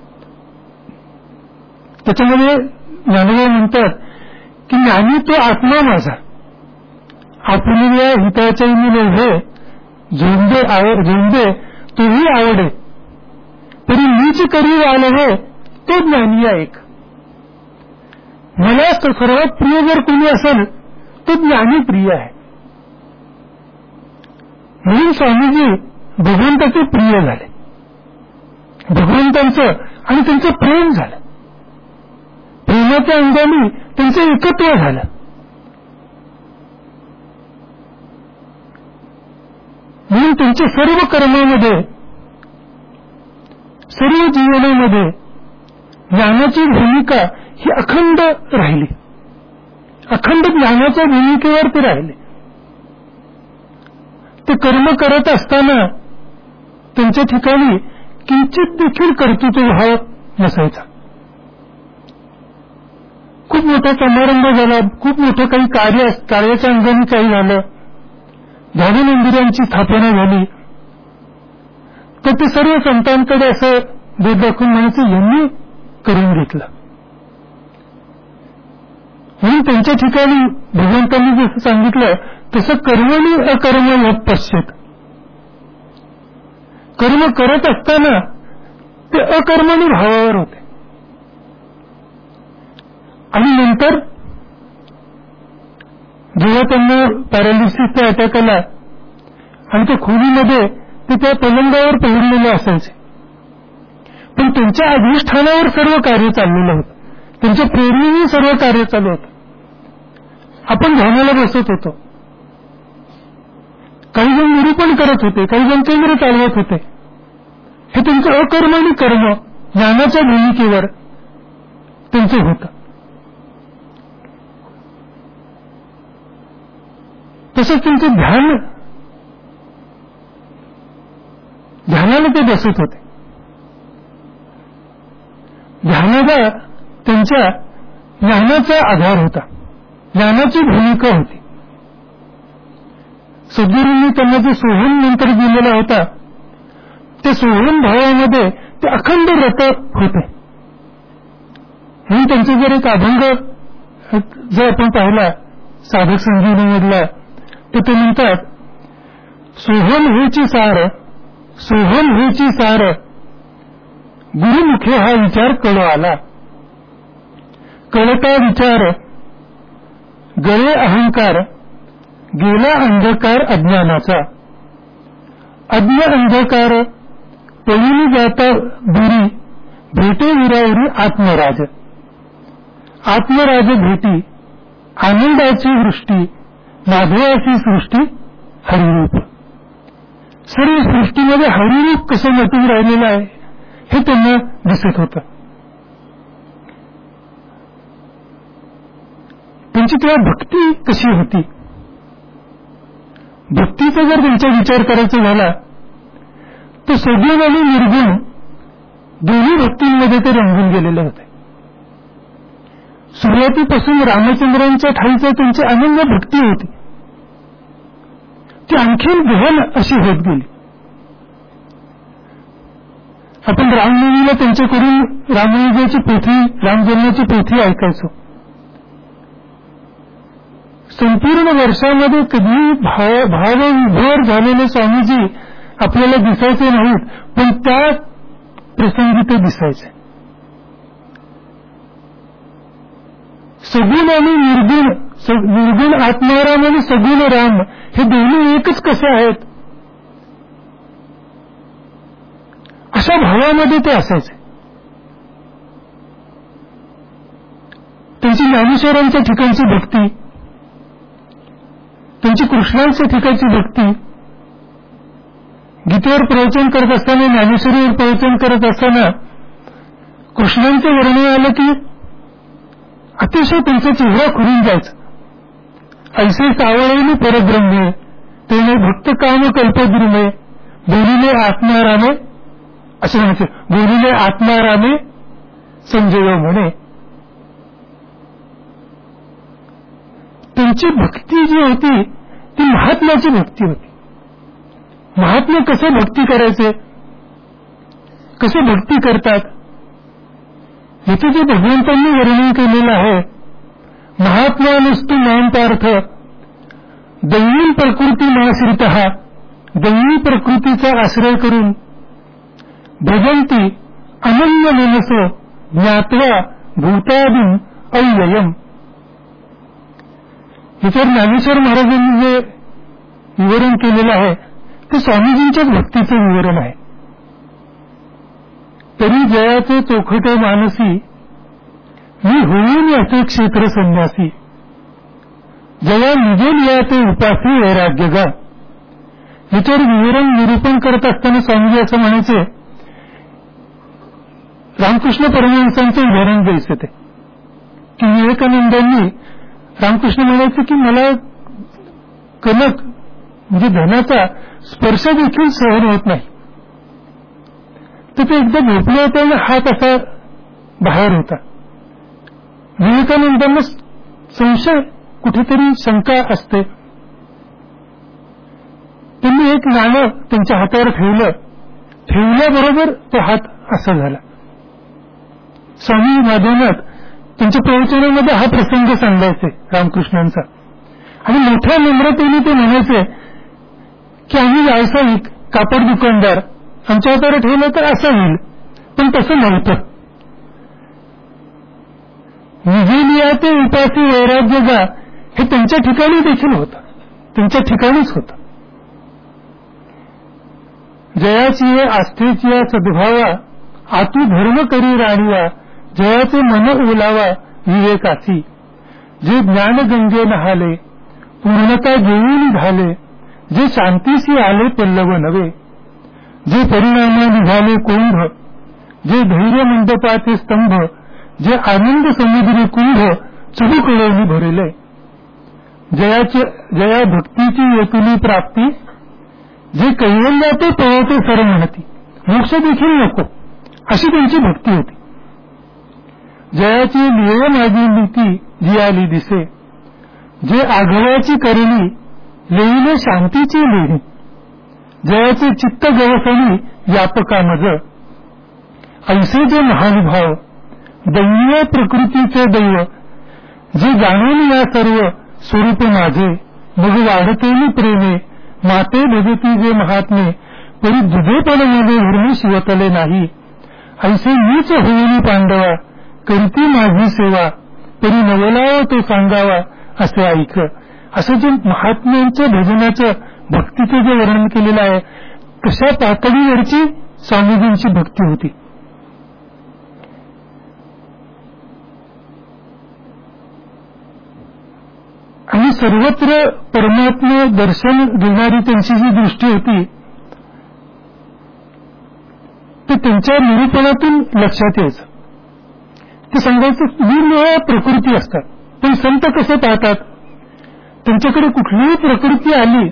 त्याच्यामध्ये ज्ञानदेव म्हणतात की ज्ञानी तो आत्मा माझा, आपल्या हिताच्या लोभे झोंबे तोही आवडे, तरी नीच करी आले तो ज्ञानी एक. मला सर्वात प्रिय जर कोणी असेल तो ज्ञानी प्रिय आहे. म्हणून स्वामीजी भगवंताचे प्रिय झाले, भगवंतांचं आणि त्यांचं प्रेम झालं, प्रेमाच्या अंगाने त्यांचं एकत्व झालं. म्हणून त्यांच्या सर्व कर्मामध्ये, सर्व जीवनामध्ये ज्ञानाची भूमिका ही अखंड राहिली, अखंड ज्ञानाच्या भूमिकेवर ते राहिले. ते कर्म करत असताना त्यांच्या ठिकाणी किंचित देखील कर्तृत्व भाव नसायचा. खूप मोठा समारंभ झाला, खूप मोठं काही कार्याच्या अंगाने काही झालं, ध्यानमंदिरांची स्थापना झाली, तर ते सर्व संतांकडे असं बोट दाखवून म्हणायचं यांनी करून घेतलं. म्हणून त्यांच्या ठिकाणी भगवंतांनी जसं सांगितलं तसं कर्मणी अकर्म योग पश्येत. कर्म करत असताना ते अकर्मणी भावावर होते आणि नंतर जेव्हा त्यांना पॅरालिसिसचा अटॅक आला आणि त्या खोलीमध्ये ते त्या पलंगावर पडलेले असायचे, पण त्यांच्या अधिष्ठानावर सर्व कार्य चाललेलं होतं, त्यांच्या प्रेरणेने सर्व कार्य चालू होतं. आपण ध्यानाला बसत होतो, काही जण निरूपण करत होते, काही जण केंद्र चालवत होते. हे त्यांचं अकर्मणी कर्म ज्ञानाच्या भूमिकेवर त्यांचं होतं. तसंच त्यांचं ध्यानाला ते बसत होते. ध्यानाला त्यांच्या ज्ञानाचा आधार होता, ज्ञानाची भूमिका होती. सद्गुरूंनी त्यांना जे सोहम मंत्र दिलेला होता ते सोहम भावामध्ये ते अखंड रत होते. म्हणून त्यांचे जर एक अभंग जर आपण पाहिला साधक संजीवनीमधला तर ते म्हणतात, सोहम हेची सार, सोहम हेची सार, गुरुमुखे हा विचार कळो आला. कळता विचार गळे अहंकार, गेला अंधकार अज्ञानाचा. अज्ञ अंधकार पळून जाता दुरी, भेटे विरावरी आत्मराज. आत्मराज भेटी आनंदाची वृष्टी, माधवाची सृष्टी हरिरूप. सर्व सृष्टीमध्ये हरिरूप कसं नटून राहिलेलं आहे हे त्यांना दिसत होतं. त्यांची तेव्हा भक्ती कशी होती. भक्तीचा जर त्यांचा विचार करायचा झाला तर सगुण आणि निर्गुण दोन्ही भक्तींमध्ये ते रंगून गेलेले होते. सुरुवातीपासून रामचंद्रांच्या ठाईचं त्यांची अनन्य भक्ती होती. ती आणखीन गहन अशी होत गेली. आपण रामनवमीला त्यांच्याकडून रामायणाची पोथी, रामजन्माची पोथी ऐकायचो. संपूर्ण वर्षामध्ये कधी भावविभोर झालेले स्वामीजी आपल्याला दिसायचे नाहीत, पण त्या प्रसंगी ते दिसायचे. सगुण आणि निर्गुण आत्माराम आणि सगुण राम हे दोन्ही एकच कसे आहेत अशा भावामध्ये ते असायचे. त्यांची ज्ञानेश्वरांच्या ठिकाणची भक्ती, त्यांची कृष्णांच्या ठिकाणची भक्ती, गीतेवर प्रवचन करत असताना, ज्ञानेश्वरीवर प्रवचन करत असताना कृष्णांचं वर्णन आलं की अतिशय त्यांचा चेहरा खुलून जायचा. ऐसे सावळेली परब्रह्मे तेने भक्त काम कल्पद्रुमे बोलिले आत्मारामे असे म्हणायचे. बोलिले आत्मारामे संजय म्हणे. त्यांची भक्ती जी होती ती महात्म्याची भक्ती होती. महात्मे कसे भक्ती करायचे, कसे भक्ती करतात याचे जे भगवंतांनी वर्णन केलेलं आहे. महात्मा नसतो माम पार्थ दैवी प्रकृती माश्रित, दैवी प्रकृतीचा आश्रय करून भजंती अनन्य मनसो ज्ञात्वा भूतादिम अव्ययम. याच्यावर ज्ञानेश्वर महाराजांनी जे विवरण केलेलं आहे ते स्वामीजींच्याच भक्तीचं विवरण आहे. तरी जयाचे चोखटे मानसी मी होईन याचे क्षेत्र संन्यासी, जया निजेल या ते उपासी वैराग्य गा. याच्यावर विवरण निरूपण करत असताना स्वामीजी असं म्हणायचे, रामकृष्ण परमहंसांचं उदाहरण द्यायचं ते की विवेकानंदांनी रामकृष्ण म्हणायचे की मला कनक म्हणजे धनाचा स्पर्श देखील सहन होत नाही. तर ते एकदा झोपले होते आणि हात असा बाहेर होता. विवेकानंदांना संशय, कुठेतरी शंका असते. त्यांनी एक नाणं त्यांच्या हातावर ठेवलं, ठेवल्याबरोबर तो हात असा झाला. स्वामी माधवनाथ त्यांच्या प्रवचनामध्ये हा प्रसंग सांगायचे रामकृष्णांचा, आणि मोठ्या नम्रतेने ते म्हणायचे की आम्ही व्यावसायिक कापड दुकानदार, आमच्या हातावर ठेवलं तर असं होईल, पण तसं नव्हतं. निजेलिया ते उपासी वैराग्य जा हे त्यांच्या ठिकाणी देखील होतं, त्यांच्या ठिकाणीच होतं. जयाची आस्थेची सद्भावा आतू धर्म करी राणीवा, जयाचे मन ओलावा विवेकासी, जे ज्ञानगंगे नहाले पूर्णता जेवून झाले, जे शांतीशी आले पल्लव नवे, जे परिणामा निघाले कोंभ, जे धैर्य मंडपाचे स्तंभ, जे आनंद समुद्री कुंभ चुबुकळेनी भरले. जया भक्तीची येतुली प्राप्ती, जे कैवल्याते पळवते सर म्हणती, मोक्ष देखील नको अशी त्यांची भक्ती होती. जयाची लिह माझी नीती जी आली दिसे, जे आघवाची करणी लेईले शांतीची लेणी, जयाचे चित्त गवसणी व्यापका मज, ऐसे जे महानुभाव दैवीय प्रकृतीचे दैव, जे जाणून या सर्व स्वरूप माझे, मग वाढतेनी प्रेमे माते भजती जे महात्मे, परी दुधेपण मध्ये धर्मी शिवतले नाही, ऐसे मीच होईनी पांडवा करती माझी सेवा, परी नवलाव तो सांगावा असे ऐक. असं जे महात्म्यांच्या भजनाचं भक्तीचं जे वर्णन केलेलं आहे तशा पातळीवरची स्वामीजींची भक्ती होती. आणि सर्वत्र परमात्मा दर्शन देणारी त्यांची जी दृष्टी होती ते त्यांच्या निरूपणातून लक्षात यायचं. ते सांगायचं निरनिराळ्या प्रकृती असतात, पण संत कसे पाहतात, त्यांच्याकडे कुठलीही प्रकृती आली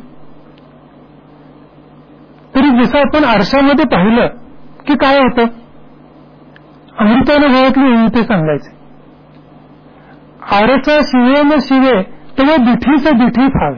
तरी जसं आपण आरशामध्ये पाहिलं की काय होतं, अमृतानुभवातली ओळी ते सांगायचे. आरसा शिवे न शिवे तेव्हा दिठीच दिठी फावे.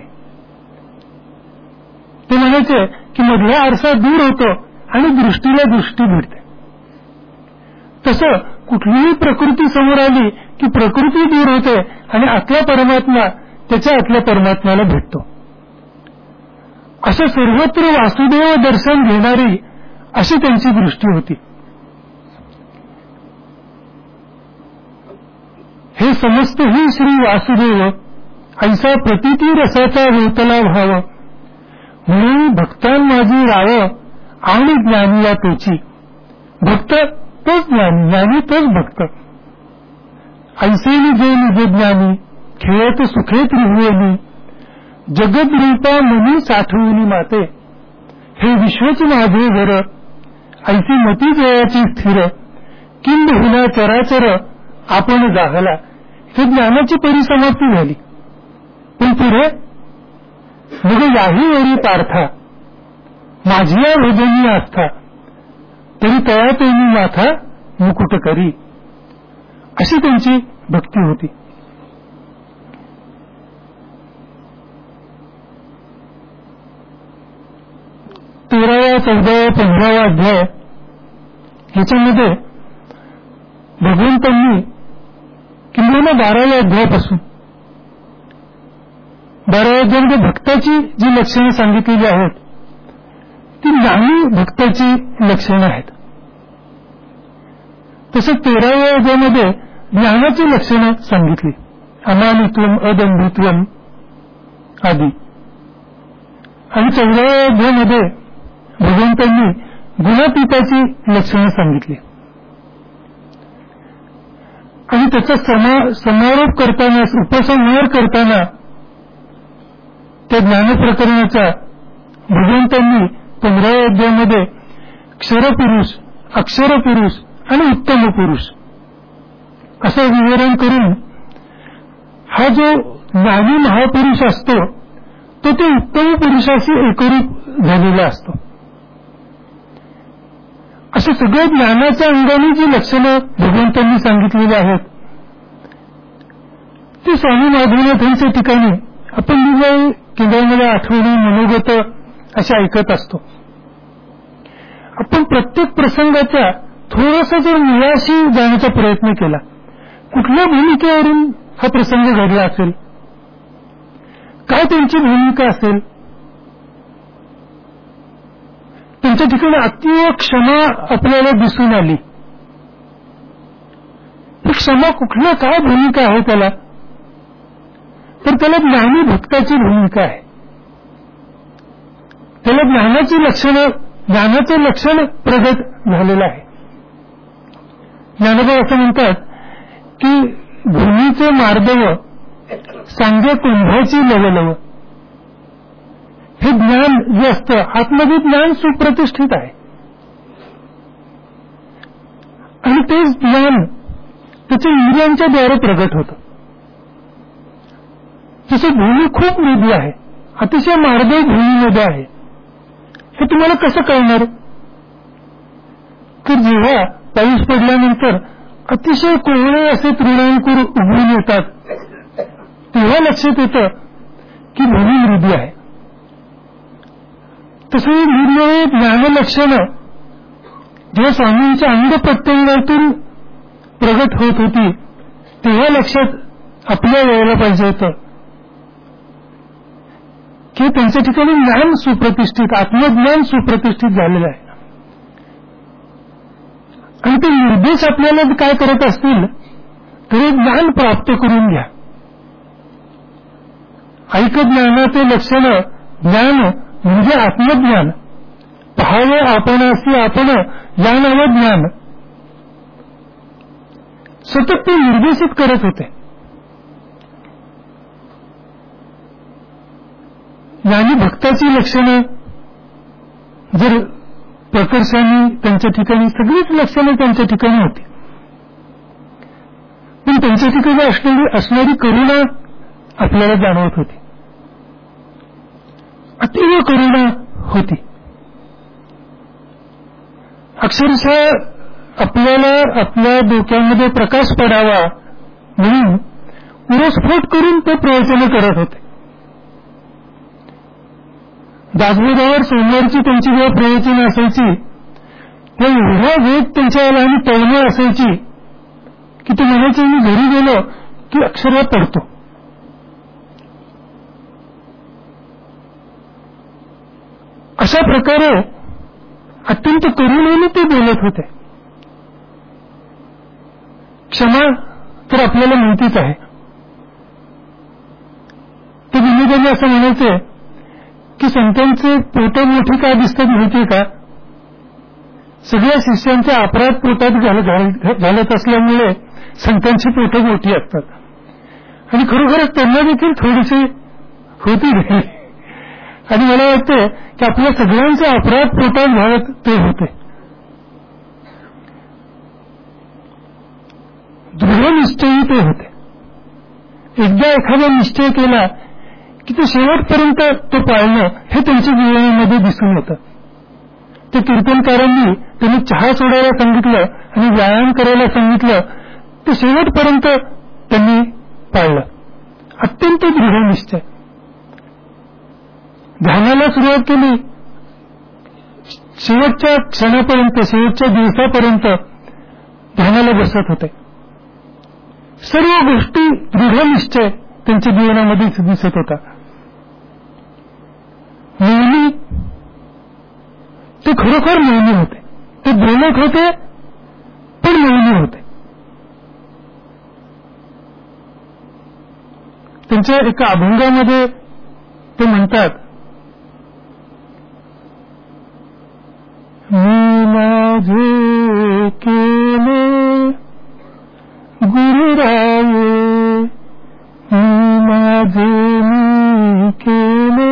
ते म्हणायचे की मधला आरसा दूर होतो आणि दृष्टीला दृष्टी भेटते. तसं कुठलीही प्रकृती समोर आली की प्रकृती दूर होते आणि आतला परमात्मा त्याच्या आतल्या परमात्म्याला भेटतो. असं सर्वत्र वासुदेव दर्शन घेणारी अशी त्यांची दृष्टी होती. हे समस्त ही श्री वासुदेव ऐसा प्रतीती रसाचा वेतला भाव, म्हणून भक्तां माझी राव आणि ज्ञानीला तोची. भक्त तोच ज्ञानी, ज्ञानी तोच भक्त. ऐसेली जे निज ज्ञानी खेळत सुखेत रिहुवली, जगत रूपा मनी साठवून माते. हे विश्वच माझे घर ऐसी मती जयाची स्थिर, किंब हुना चराचर आपण जाहला. हे ज्ञानाची परिसमाप्ती झाली. पण पुढे मग याही ओरी पार्था माझी या भजनी आस्था, तरी तया तेनी माथा मुकुट करी. अशी त्यांची भक्ती होती. तेराव्या 14व्या 15व्या अध्याय याच्यामध्ये भगवंतांनी किंवा 12व्या अध्यायापासून 12व्या अध्यायामध्ये भक्ताची जी लक्षणं सांगितलेली आहेत ती ज्ञानी भक्ताची लक्षणं आहेत. तसं 13व्या अध्यायामध्ये ज्ञानाची लक्षणं सांगितली, अमानित्वम अदंभित्वम आदी. आणि 14व्या अध्यायामध्ये भगवंतांनी गुणातीताची लक्षणं सांगितली. आणि त्याचा समारोप करताना, उपसंहार करताना त्या ज्ञानप्रकरणाचा भगवंतांनी 15व्या अध्यायामध्ये क्षरपुरुष, अक्षरपुरुष आणि उत्तम पुरुष असं विवरण करून हा जो ज्ञानी महापुरुष असतो तो ते उत्तम पुरुषाशी एकरूप झालेला असतो. अशा सगळ्या ज्ञानाच्या अंगाने जी लक्षणं भगवंतांनी सांगितलेली आहेत ती स्वामी माधवनाथांच्या ठिकाणी आपण निव्वळ केंद्रामध्ये आठवणी मनोगत असे ऐकत असतो. आपण प्रत्येक प्रसंगाच्या थोडासा जर मुळाशी जाण्याचा प्रयत्न केला, कुठल्या भूमिकेवरून हा प्रसंग घडला असेल, काय त्यांची भूमिका असेल, त्यांच्या ठिकाणी अतीव क्षमा आपल्याला दिसून आली. ही क्षमा कुठल्या काय भूमिका आहे त्याला, तर त्याला ज्ञानी भक्ताची भूमिका आहे. त्याला ज्ञानाचं लक्षण प्रगट झालेलं आहे. ज्ञानोबा असं म्हणतात की भूमीचे मार्दव सांगे कुंभाची लवलव. हे ज्ञान जे असतं आतमध्ये ज्ञान सुप्रतिष्ठित आहे आणि ते ज्ञान त्याच्या इंद्रियांच्या द्वारे प्रगट होतं. तसे भूमी खूप मृदू आहे, अतिशय मार्दव भूमीमध्ये आहे. हे तुम्हाला कसं कळणार, तर जेव्हा पाऊस पडल्यानंतर अतिशय कोवळे असे तृणांकुर उभून येतात तेव्हा लक्षात येतं की भूमी मृदू आहे. तसे निर्मळ ज्ञानलक्षणं जेव्हा स्वामींच्या अंग प्रत्यंगातून प्रगट होत होती तेव्हा लक्षात आपल्या यायला पाहिजे होतं की त्यांच्या ठिकाणी ज्ञान सुप्रतिष्ठित, आत्मज्ञान सुप्रतिष्ठित झालेलं आहे. आणि ते निर्देश आपल्याला काय करत असतील तर ज्ञान प्राप्त करून घ्या. ऐक ज्ञानाचे लक्षण ज्ञान म्हणजे आत्मज्ञान. पहावे आपणासी आपण या नाव ज्ञान. सतत ते निर्देशित करत होते. ज्ञानी भक्ताची लक्षणं जर प्रकर्षाने त्यांच्या ठिकाणी, सगळीच लक्षणे त्यांच्या ठिकाणी होती. पण त्यांच्या ठिकाणी असणारी करुणा आपल्याला जाणवत होती, अतीव करुणा होती. अक्षरशः आपल्याला आपल्या डोक्यामध्ये प्रकाश पडावा म्हणून उरस्फोट करून ते प्रवचन करत होते. दासबोधावर सोमवारची त्यांची जेव्हा प्रवचनं असायची तेव्हा एवढा वेग त्यांच्याला आणि तळमळ असायची की ते म्हणायचे, मी घरी गेलो की अक्षरशः पडतो. अशा प्रकारे अत्यंत करुणेने ते बोलत होते. क्षमा तर आपल्याला माहितीच आहे. ते विनोदाने असं म्हणायचे की संतांचे पोट मोठी का दिसतात माहितीये का? सगळ्या शिष्यांचे अपराध पोटात घालत असल्यामुळे संतांची पोट मोठी असतात. आणि खरोखरच त्यांना देखील थोडीशी होती गेली. आणि मला वाटतं की आपल्या सगळ्यांचे अपराध पोटात घालत ते होते. दृढनिश्चयी ते होते. एकदा एखादा निश्चय केला की ते शेवटपर्यंत तो पाळणं हे त्यांच्या जीवनामध्ये दिसून येतं. ते कीर्तनकारांनी त्यांनी चहा सोडायला सांगितलं आणि व्यायाम करायला सांगितलं, ते शेवटपर्यंत त्यांनी पाळलं. अत्यंत दृढ निश्चय. ध्यानाला सुरुवात केली, शेवटच्या क्षणापर्यंत, शेवटच्या दिवसापर्यंत ध्यानाला बसत होते. सर्व गोष्टी दृढ निश्चय त्यांच्या जीवनामध्ये दिसत होता. मौनी, ते खरोखर मौनी होते. ते बोलत होते पण मौनी होते. त्यांच्या एका अभंगामध्ये ते म्हणतात, मी माझे केले गुरुराये, मी माझे मी केले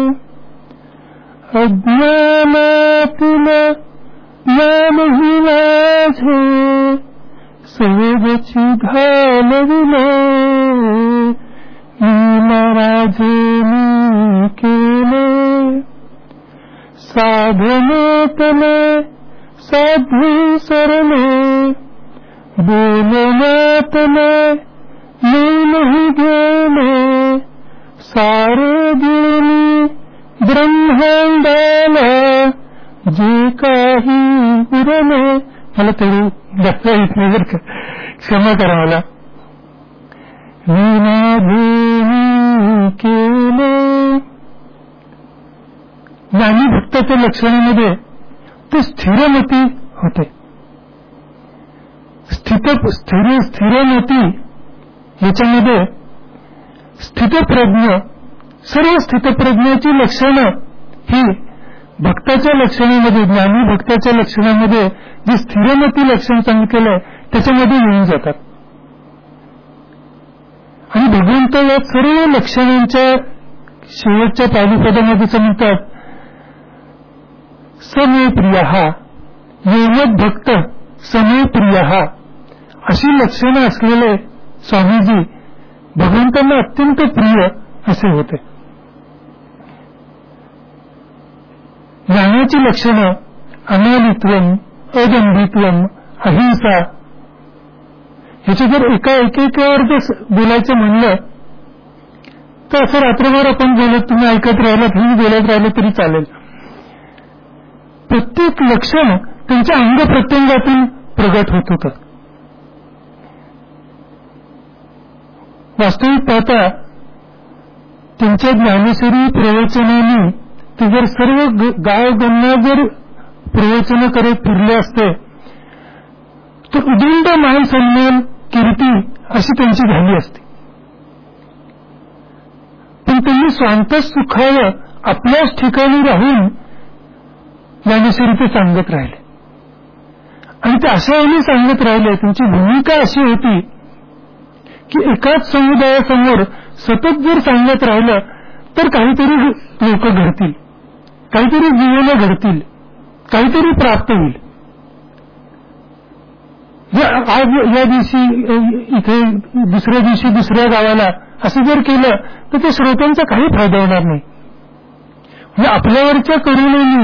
अज्ञानातील ज्ञानही माझे सहजची घालविले, मी माझे मी केले साधनेतले साधू सरले, बोलण्यातले नाही गेले, सारे गिळणी ब्रह्मांडाला जे काही उरले. मला तेवढी दाखवा येत नाही बरं का, क्षमा करा मला. मी माझे केले. ज्ञानी भक्ताच्या लक्षणामध्ये ते स्थिरमती होते. स्थिरमती याच्यामध्ये स्थितप्रज्ञ, सर्व स्थितप्रज्ञाची लक्षणं ही भक्ताच्या लक्षणामध्ये, ज्ञानी भक्ताच्या लक्षणामध्ये जे स्थिरमती लक्षण सांगितलेलं आहे त्याच्यामध्ये येऊन जातात. आणि भगवंत या सर्व लक्षणांच्या शेवटच्या पादुपदामध्ये म्हणतात, समे प्रियः येवद भक्त समे प्रियः. अशी लक्षणं असलेले स्वामीजी भगवंतांना अत्यंत प्रिय असे होते. ज्ञानाची लक्षणं अनादित्वम, अदंभित्वम, अहिंसा. ह्याचे जर एकेकावर जर बोलायचं म्हणलं तर असं रात्रभर आपण बोलत, तुम्ही ऐकत राहिलात, तुम्ही बोलत राहिलं तरी चालेल. प्रत्येक लक्षण त्यांच्या अंग प्रत्यंगातून प्रगट होत होतं. वास्तविक पाहता त्यांच्या ज्ञानेश्वरी प्रवचनाने ते जर सर्व गाव गणना जर प्रवचन करत फिरले असते तर उदंड मान सन्मान कीर्ती अशी त्यांची झाली असती. पण त्यांनी स्वांत सुखावं आपल्याच ठिकाणी राहून ज्ञानेश्वरी ते सांगत राहिले. आणि ते अशा वेळी सांगत राहिले, त्यांची भूमिका अशी होती की एकाच समुदायासमोर सतत जर सांगत राहिलं तर काहीतरी लोक घडतील, काहीतरी जीवन घडतील, काहीतरी प्राप्त होईल. आज या दिवशी इथे, दुसऱ्या दिवशी दुसऱ्या गावाला असं जर केलं तर ते श्रोत्यांचा काही फायदा होणार नाही. म्हणजे आपल्यावरच्या करुणेने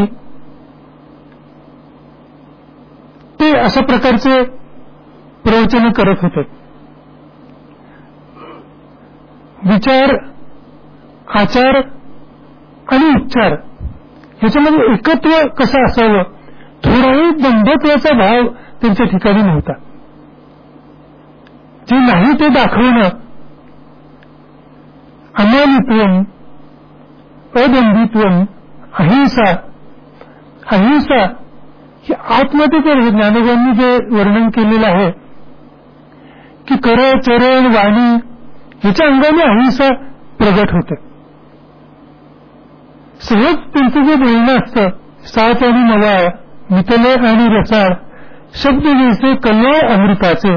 ते अशा प्रकारचे प्रवचन करत होते. विचार, आचार आणि उच्चार ह्याच्यामध्ये एकत्व कसं असावं, थोडाही दंभत्वाचा भाव त्यांच्या ठिकाणी नव्हता. जे नाही ते दाखवणं, अमानित्वम, अदंभित्वम, अहिंसा. अहिंसा हे आतमध्ये ज्ञानोबांनी जे वर्णन केलेलं आहे की कर, चरण, वाणी ह्याच्या अंगाने अहिंसा प्रगट होते. सहज त्यांचं जे बोलणं असतं, सात आणि मवाळ, मितले आणि रसाळ, शब्द जैसे कल्लोळ अमृताचे,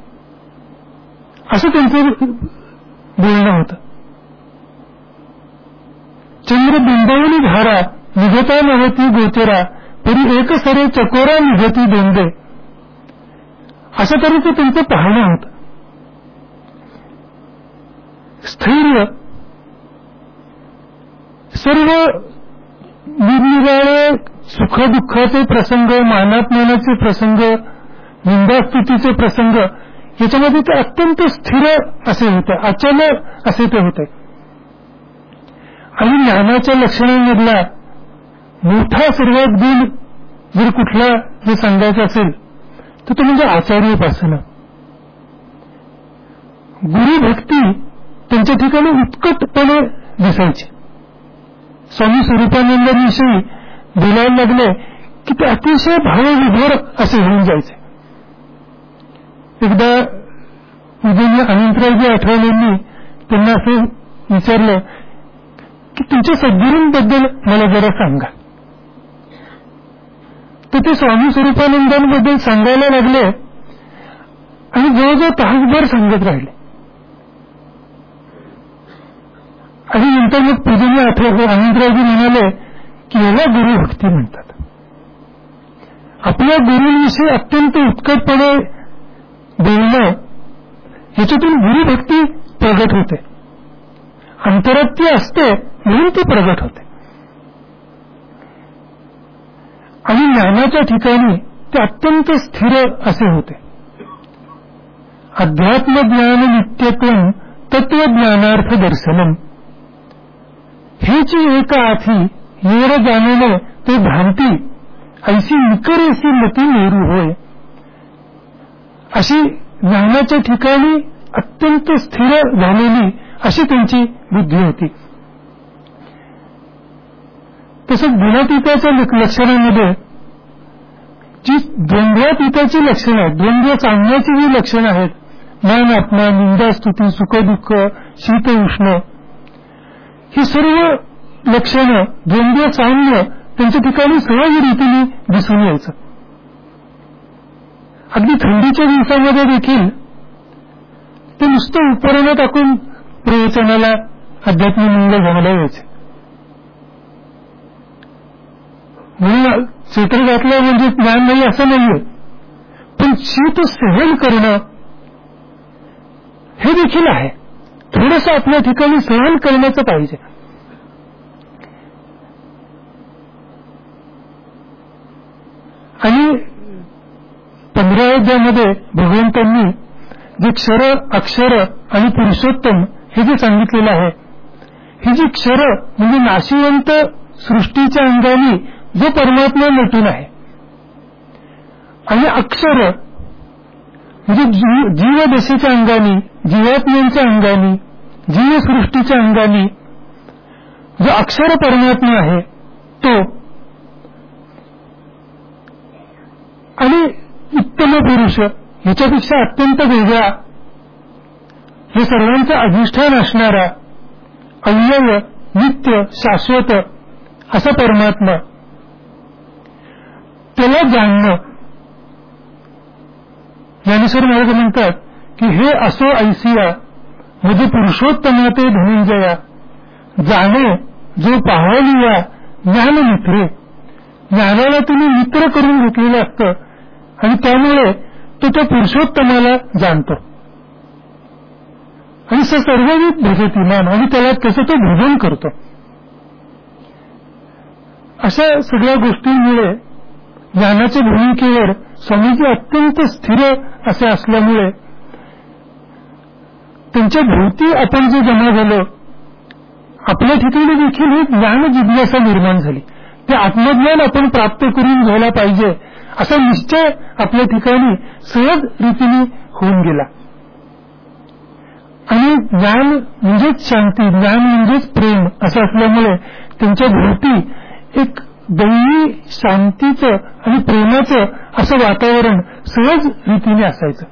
असं त्यांचं बोलणं होतं. चंद्र बिंबवली धारा, निघता नव्हती गोचरा, तरी एक सरे चकोरा निघती दोंदे, असं तरीचं त्यांचं पाहणं होतं. स्थैर्य, सर्व निरनिराळे सुखदुःखाचे प्रसंग, मानापमानाचे प्रसंग, निंदास्तुतीचे प्रसंग याच्यामध्ये ते अत्यंत स्थिर असे होते, अचल असे ते होते. आणि ज्ञानाच्या लक्षणांमधला मोठा सर्वात गुण जर कुठला जे सांगायचं असेल तर तो म्हणजे आचार्योपासना. गुरुभक्ती त्यांच्या ठिकाणी उत्कटपणे दिसायची. स्वामी स्वरूपानंदांविषयी बोलायला लागले की ते अतिशय भावविभोर असे होऊन जायचे. एकदा पूजनीय अनंतरावजी आठवलेंनी त्यांना असं विचारलं की तुमच्या सद्गुरूंबद्दल मला जरा सांगा. तर ते स्वामी स्वरूपानंदांबद्दल सांगायला लागले आणि जवळजवळ तासभर सांगत राहिले. आणि नंतर मग पूजनीय अनंतरावजी म्हणाले की याला गुरुभक्ती म्हणतात. आपल्या गुरूंविषयी अत्यंत उत्कटपणे बोलणं, याच्यातून गुरुभक्ती प्रगट होते. अंतरात ती असते म्हणून ती प्रगट होते. आणि ज्ञानाच्या ठिकाणी ते अत्यंत स्थिर असे होते. अध्यात्मज्ञान नित्यत्वम तत्वज्ञानार्थ दर्शनम, हेची एक आथी येर जाणले ते भ्रांती, ऐशी निकरेसी मती मेरू होय. अशी ज्ञानाच्या ठिकाणी अत्यंत स्थिर झालेली अशी त्यांची बुद्धी होती. तसंच गुणातीताच्या लक्षणांमध्ये जी द्वंद्वातीताची लक्षणं आहेत, द्वंद्व सांगण्याची जी लक्षणं आहेत, मान अपमान, निंदास्तुती, सुखदुःख, शीत उष्ण, ही सर्व लक्षणं द्वंद्व साम्य त्यांच्या ठिकाणी सहज रीतीने दिसून यायचं. अगदी थंडीच्या दिवसामध्ये देखील ते नुसतं उपकरणं टाकून प्रवचनाला अध्यात्ममंगल घ्यायला यायचे. म्हणून स्वेटर घातलं म्हणजे ज्ञान नाही असं नाहीये, पण शीत सहन करणं हे देखील आहे. थोडंसं आपल्या ठिकाणी सहन करण्याचं पाहिजे. आणि 15व्या अध्यायामध्ये भगवंतांनी जे क्षर, अक्षर आणि पुरुषोत्तम हे जे सांगितलेलं आहे, ही जी क्षर म्हणजे नाशिवंत सृष्टीच्या अंगाने जो परमात्मा नटून आहे, आणि अक्षर म्हणजे जीवदशेच्या अंगाने, जीवात्म्यांच्या अंगाने, जीवसृष्टीच्या अंगाने जो अक्षर परमात्मा आहे तो, आणि उत्तम पुरुष ह्याच्यापेक्षा अत्यंत वेगळा, हे सर्वांचं अधिष्ठान असणारा, अव्यय, नित्य, शाश्वत असा परमात्मा, त्याला जाणणं. ज्ञानेश्वर महाराज म्हणतात की हे असो ऐसिया म्हणजे पुरुषोत्तमा ते धनंजया, जाणे जो पाहलिया ज्ञानमित्रे, ज्ञानाला त्यांनी मित्र करून घेतलेलं असतं आणि त्यामुळे तो त्या पुरुषोत्तमाला जाणतो आणि सर्वविध भजतीमान आणि त्याला त्याचं तो भजन करतो. अशा सगळ्या गोष्टींमुळे ज्ञानाच्या भूमिकेवर स्वामीजी अत्यंत स्थिर असे असल्यामुळे त्यांच्या भोवती आपण जे जमा झालो आपल्या ठिकाणी देखील ही ज्ञान जिज्ञासा निर्माण झाली. ते आत्मज्ञान आपण प्राप्त करून घ्यायला पाहिजे असा निश्चय आपल्या ठिकाणी सहज रीतीने होऊन गेला. आणि ज्ञान म्हणजेच शांती, ज्ञान म्हणजेच प्रेम असं असल्यामुळे त्यांच्या भोवती एक दैवी शांतीचं आणि प्रेमाचं असं वातावरण सहज रीतीने असायचं.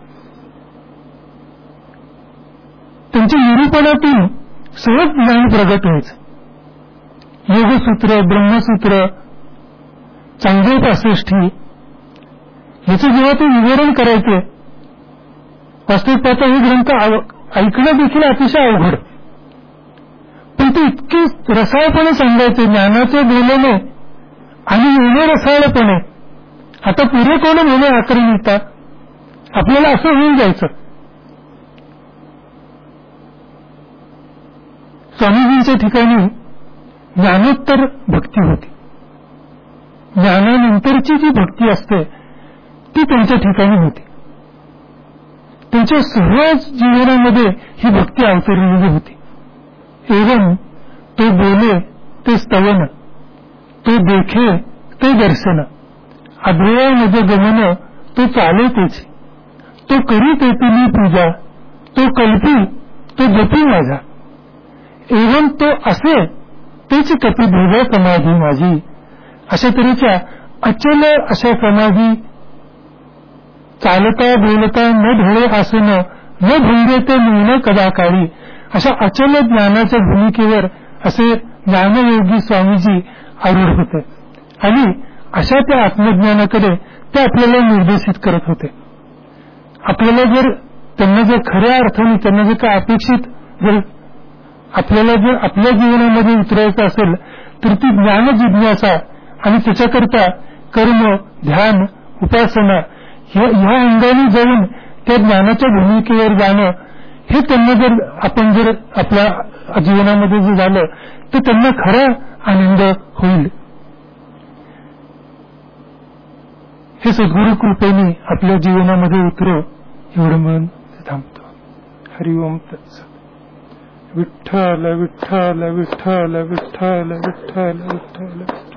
त्यांच्या निरूपणातून सहज ज्ञान प्रगट व्हायचं. योगसूत्र, ब्रह्मसूत्र, चांगदेवपासष्टी याचं जेव्हा ते विवरण करायचे, वास्तविक पाहता हे ग्रंथ ऐकणं देखील अतिशय अवघड, पण ते इतके रसाळपणे सांगायचे, ज्ञानाचे बोलणे आणि एवढे रसाळपणे. आता पुरे कोण म्हणे आक्रमिता, आपल्याला असं होऊन जायचं. स्वामीजींच्या ठिकाणी ज्ञानोत्तर भक्ती होती. ज्ञानानंतरची जी भक्ती असते ती त्यांच्या ठिकाणी होती. त्यांच्या सहज जीवनामध्ये ही भक्ती अवतरलेली होती. एवं तो बोले ते स्तवन, तो देखे ते दर्शन, अद्वयामध्ये गमन तो चाले तेच, तो करी तेथील पूजा, तो कल्पी तो जपी माझा. एवं तो असे तेच कपी भेगा समाधी माझी. अशा तऱ्हेच्या अचल अशा समाधी, चालता बोलता न ढोळे आसन, न भंगे ते मिळणं कदा काळी. अशा अचल ज्ञानाच्या भूमिकेवर असे ज्ञानयोगी स्वामीजी आरूढ होते आणि अशा त्या आत्मज्ञानाकडे ते आपल्याला निर्देशित करत होते. आपल्याला जर त्यांना जर खऱ्या अर्थाने त्यांना जर काय अपेक्षित जर आपल्याला जर आपल्या जीवनामध्ये उतरायचं असेल तर ती ज्ञान जिज्ञासा आणि त्याच्याकरता कर्म, ध्यान, उपासना ह्या अंगाने जाऊन त्या ज्ञानाच्या भूमिकेवर जाणं, हे त्यांना जर आपण जर आपल्या जीवनामध्ये जर झालं तर त्यांना खरा आनंद होईल. हे सद्गुरू कृपेने आपल्या जीवनामध्ये उतरो एवढं म्हणून थांबतो. हरिओम तत्सत. विठ्ठल विठ्ठल विठ्ठल विठ्ठल विठ्ठल विठ्ठल.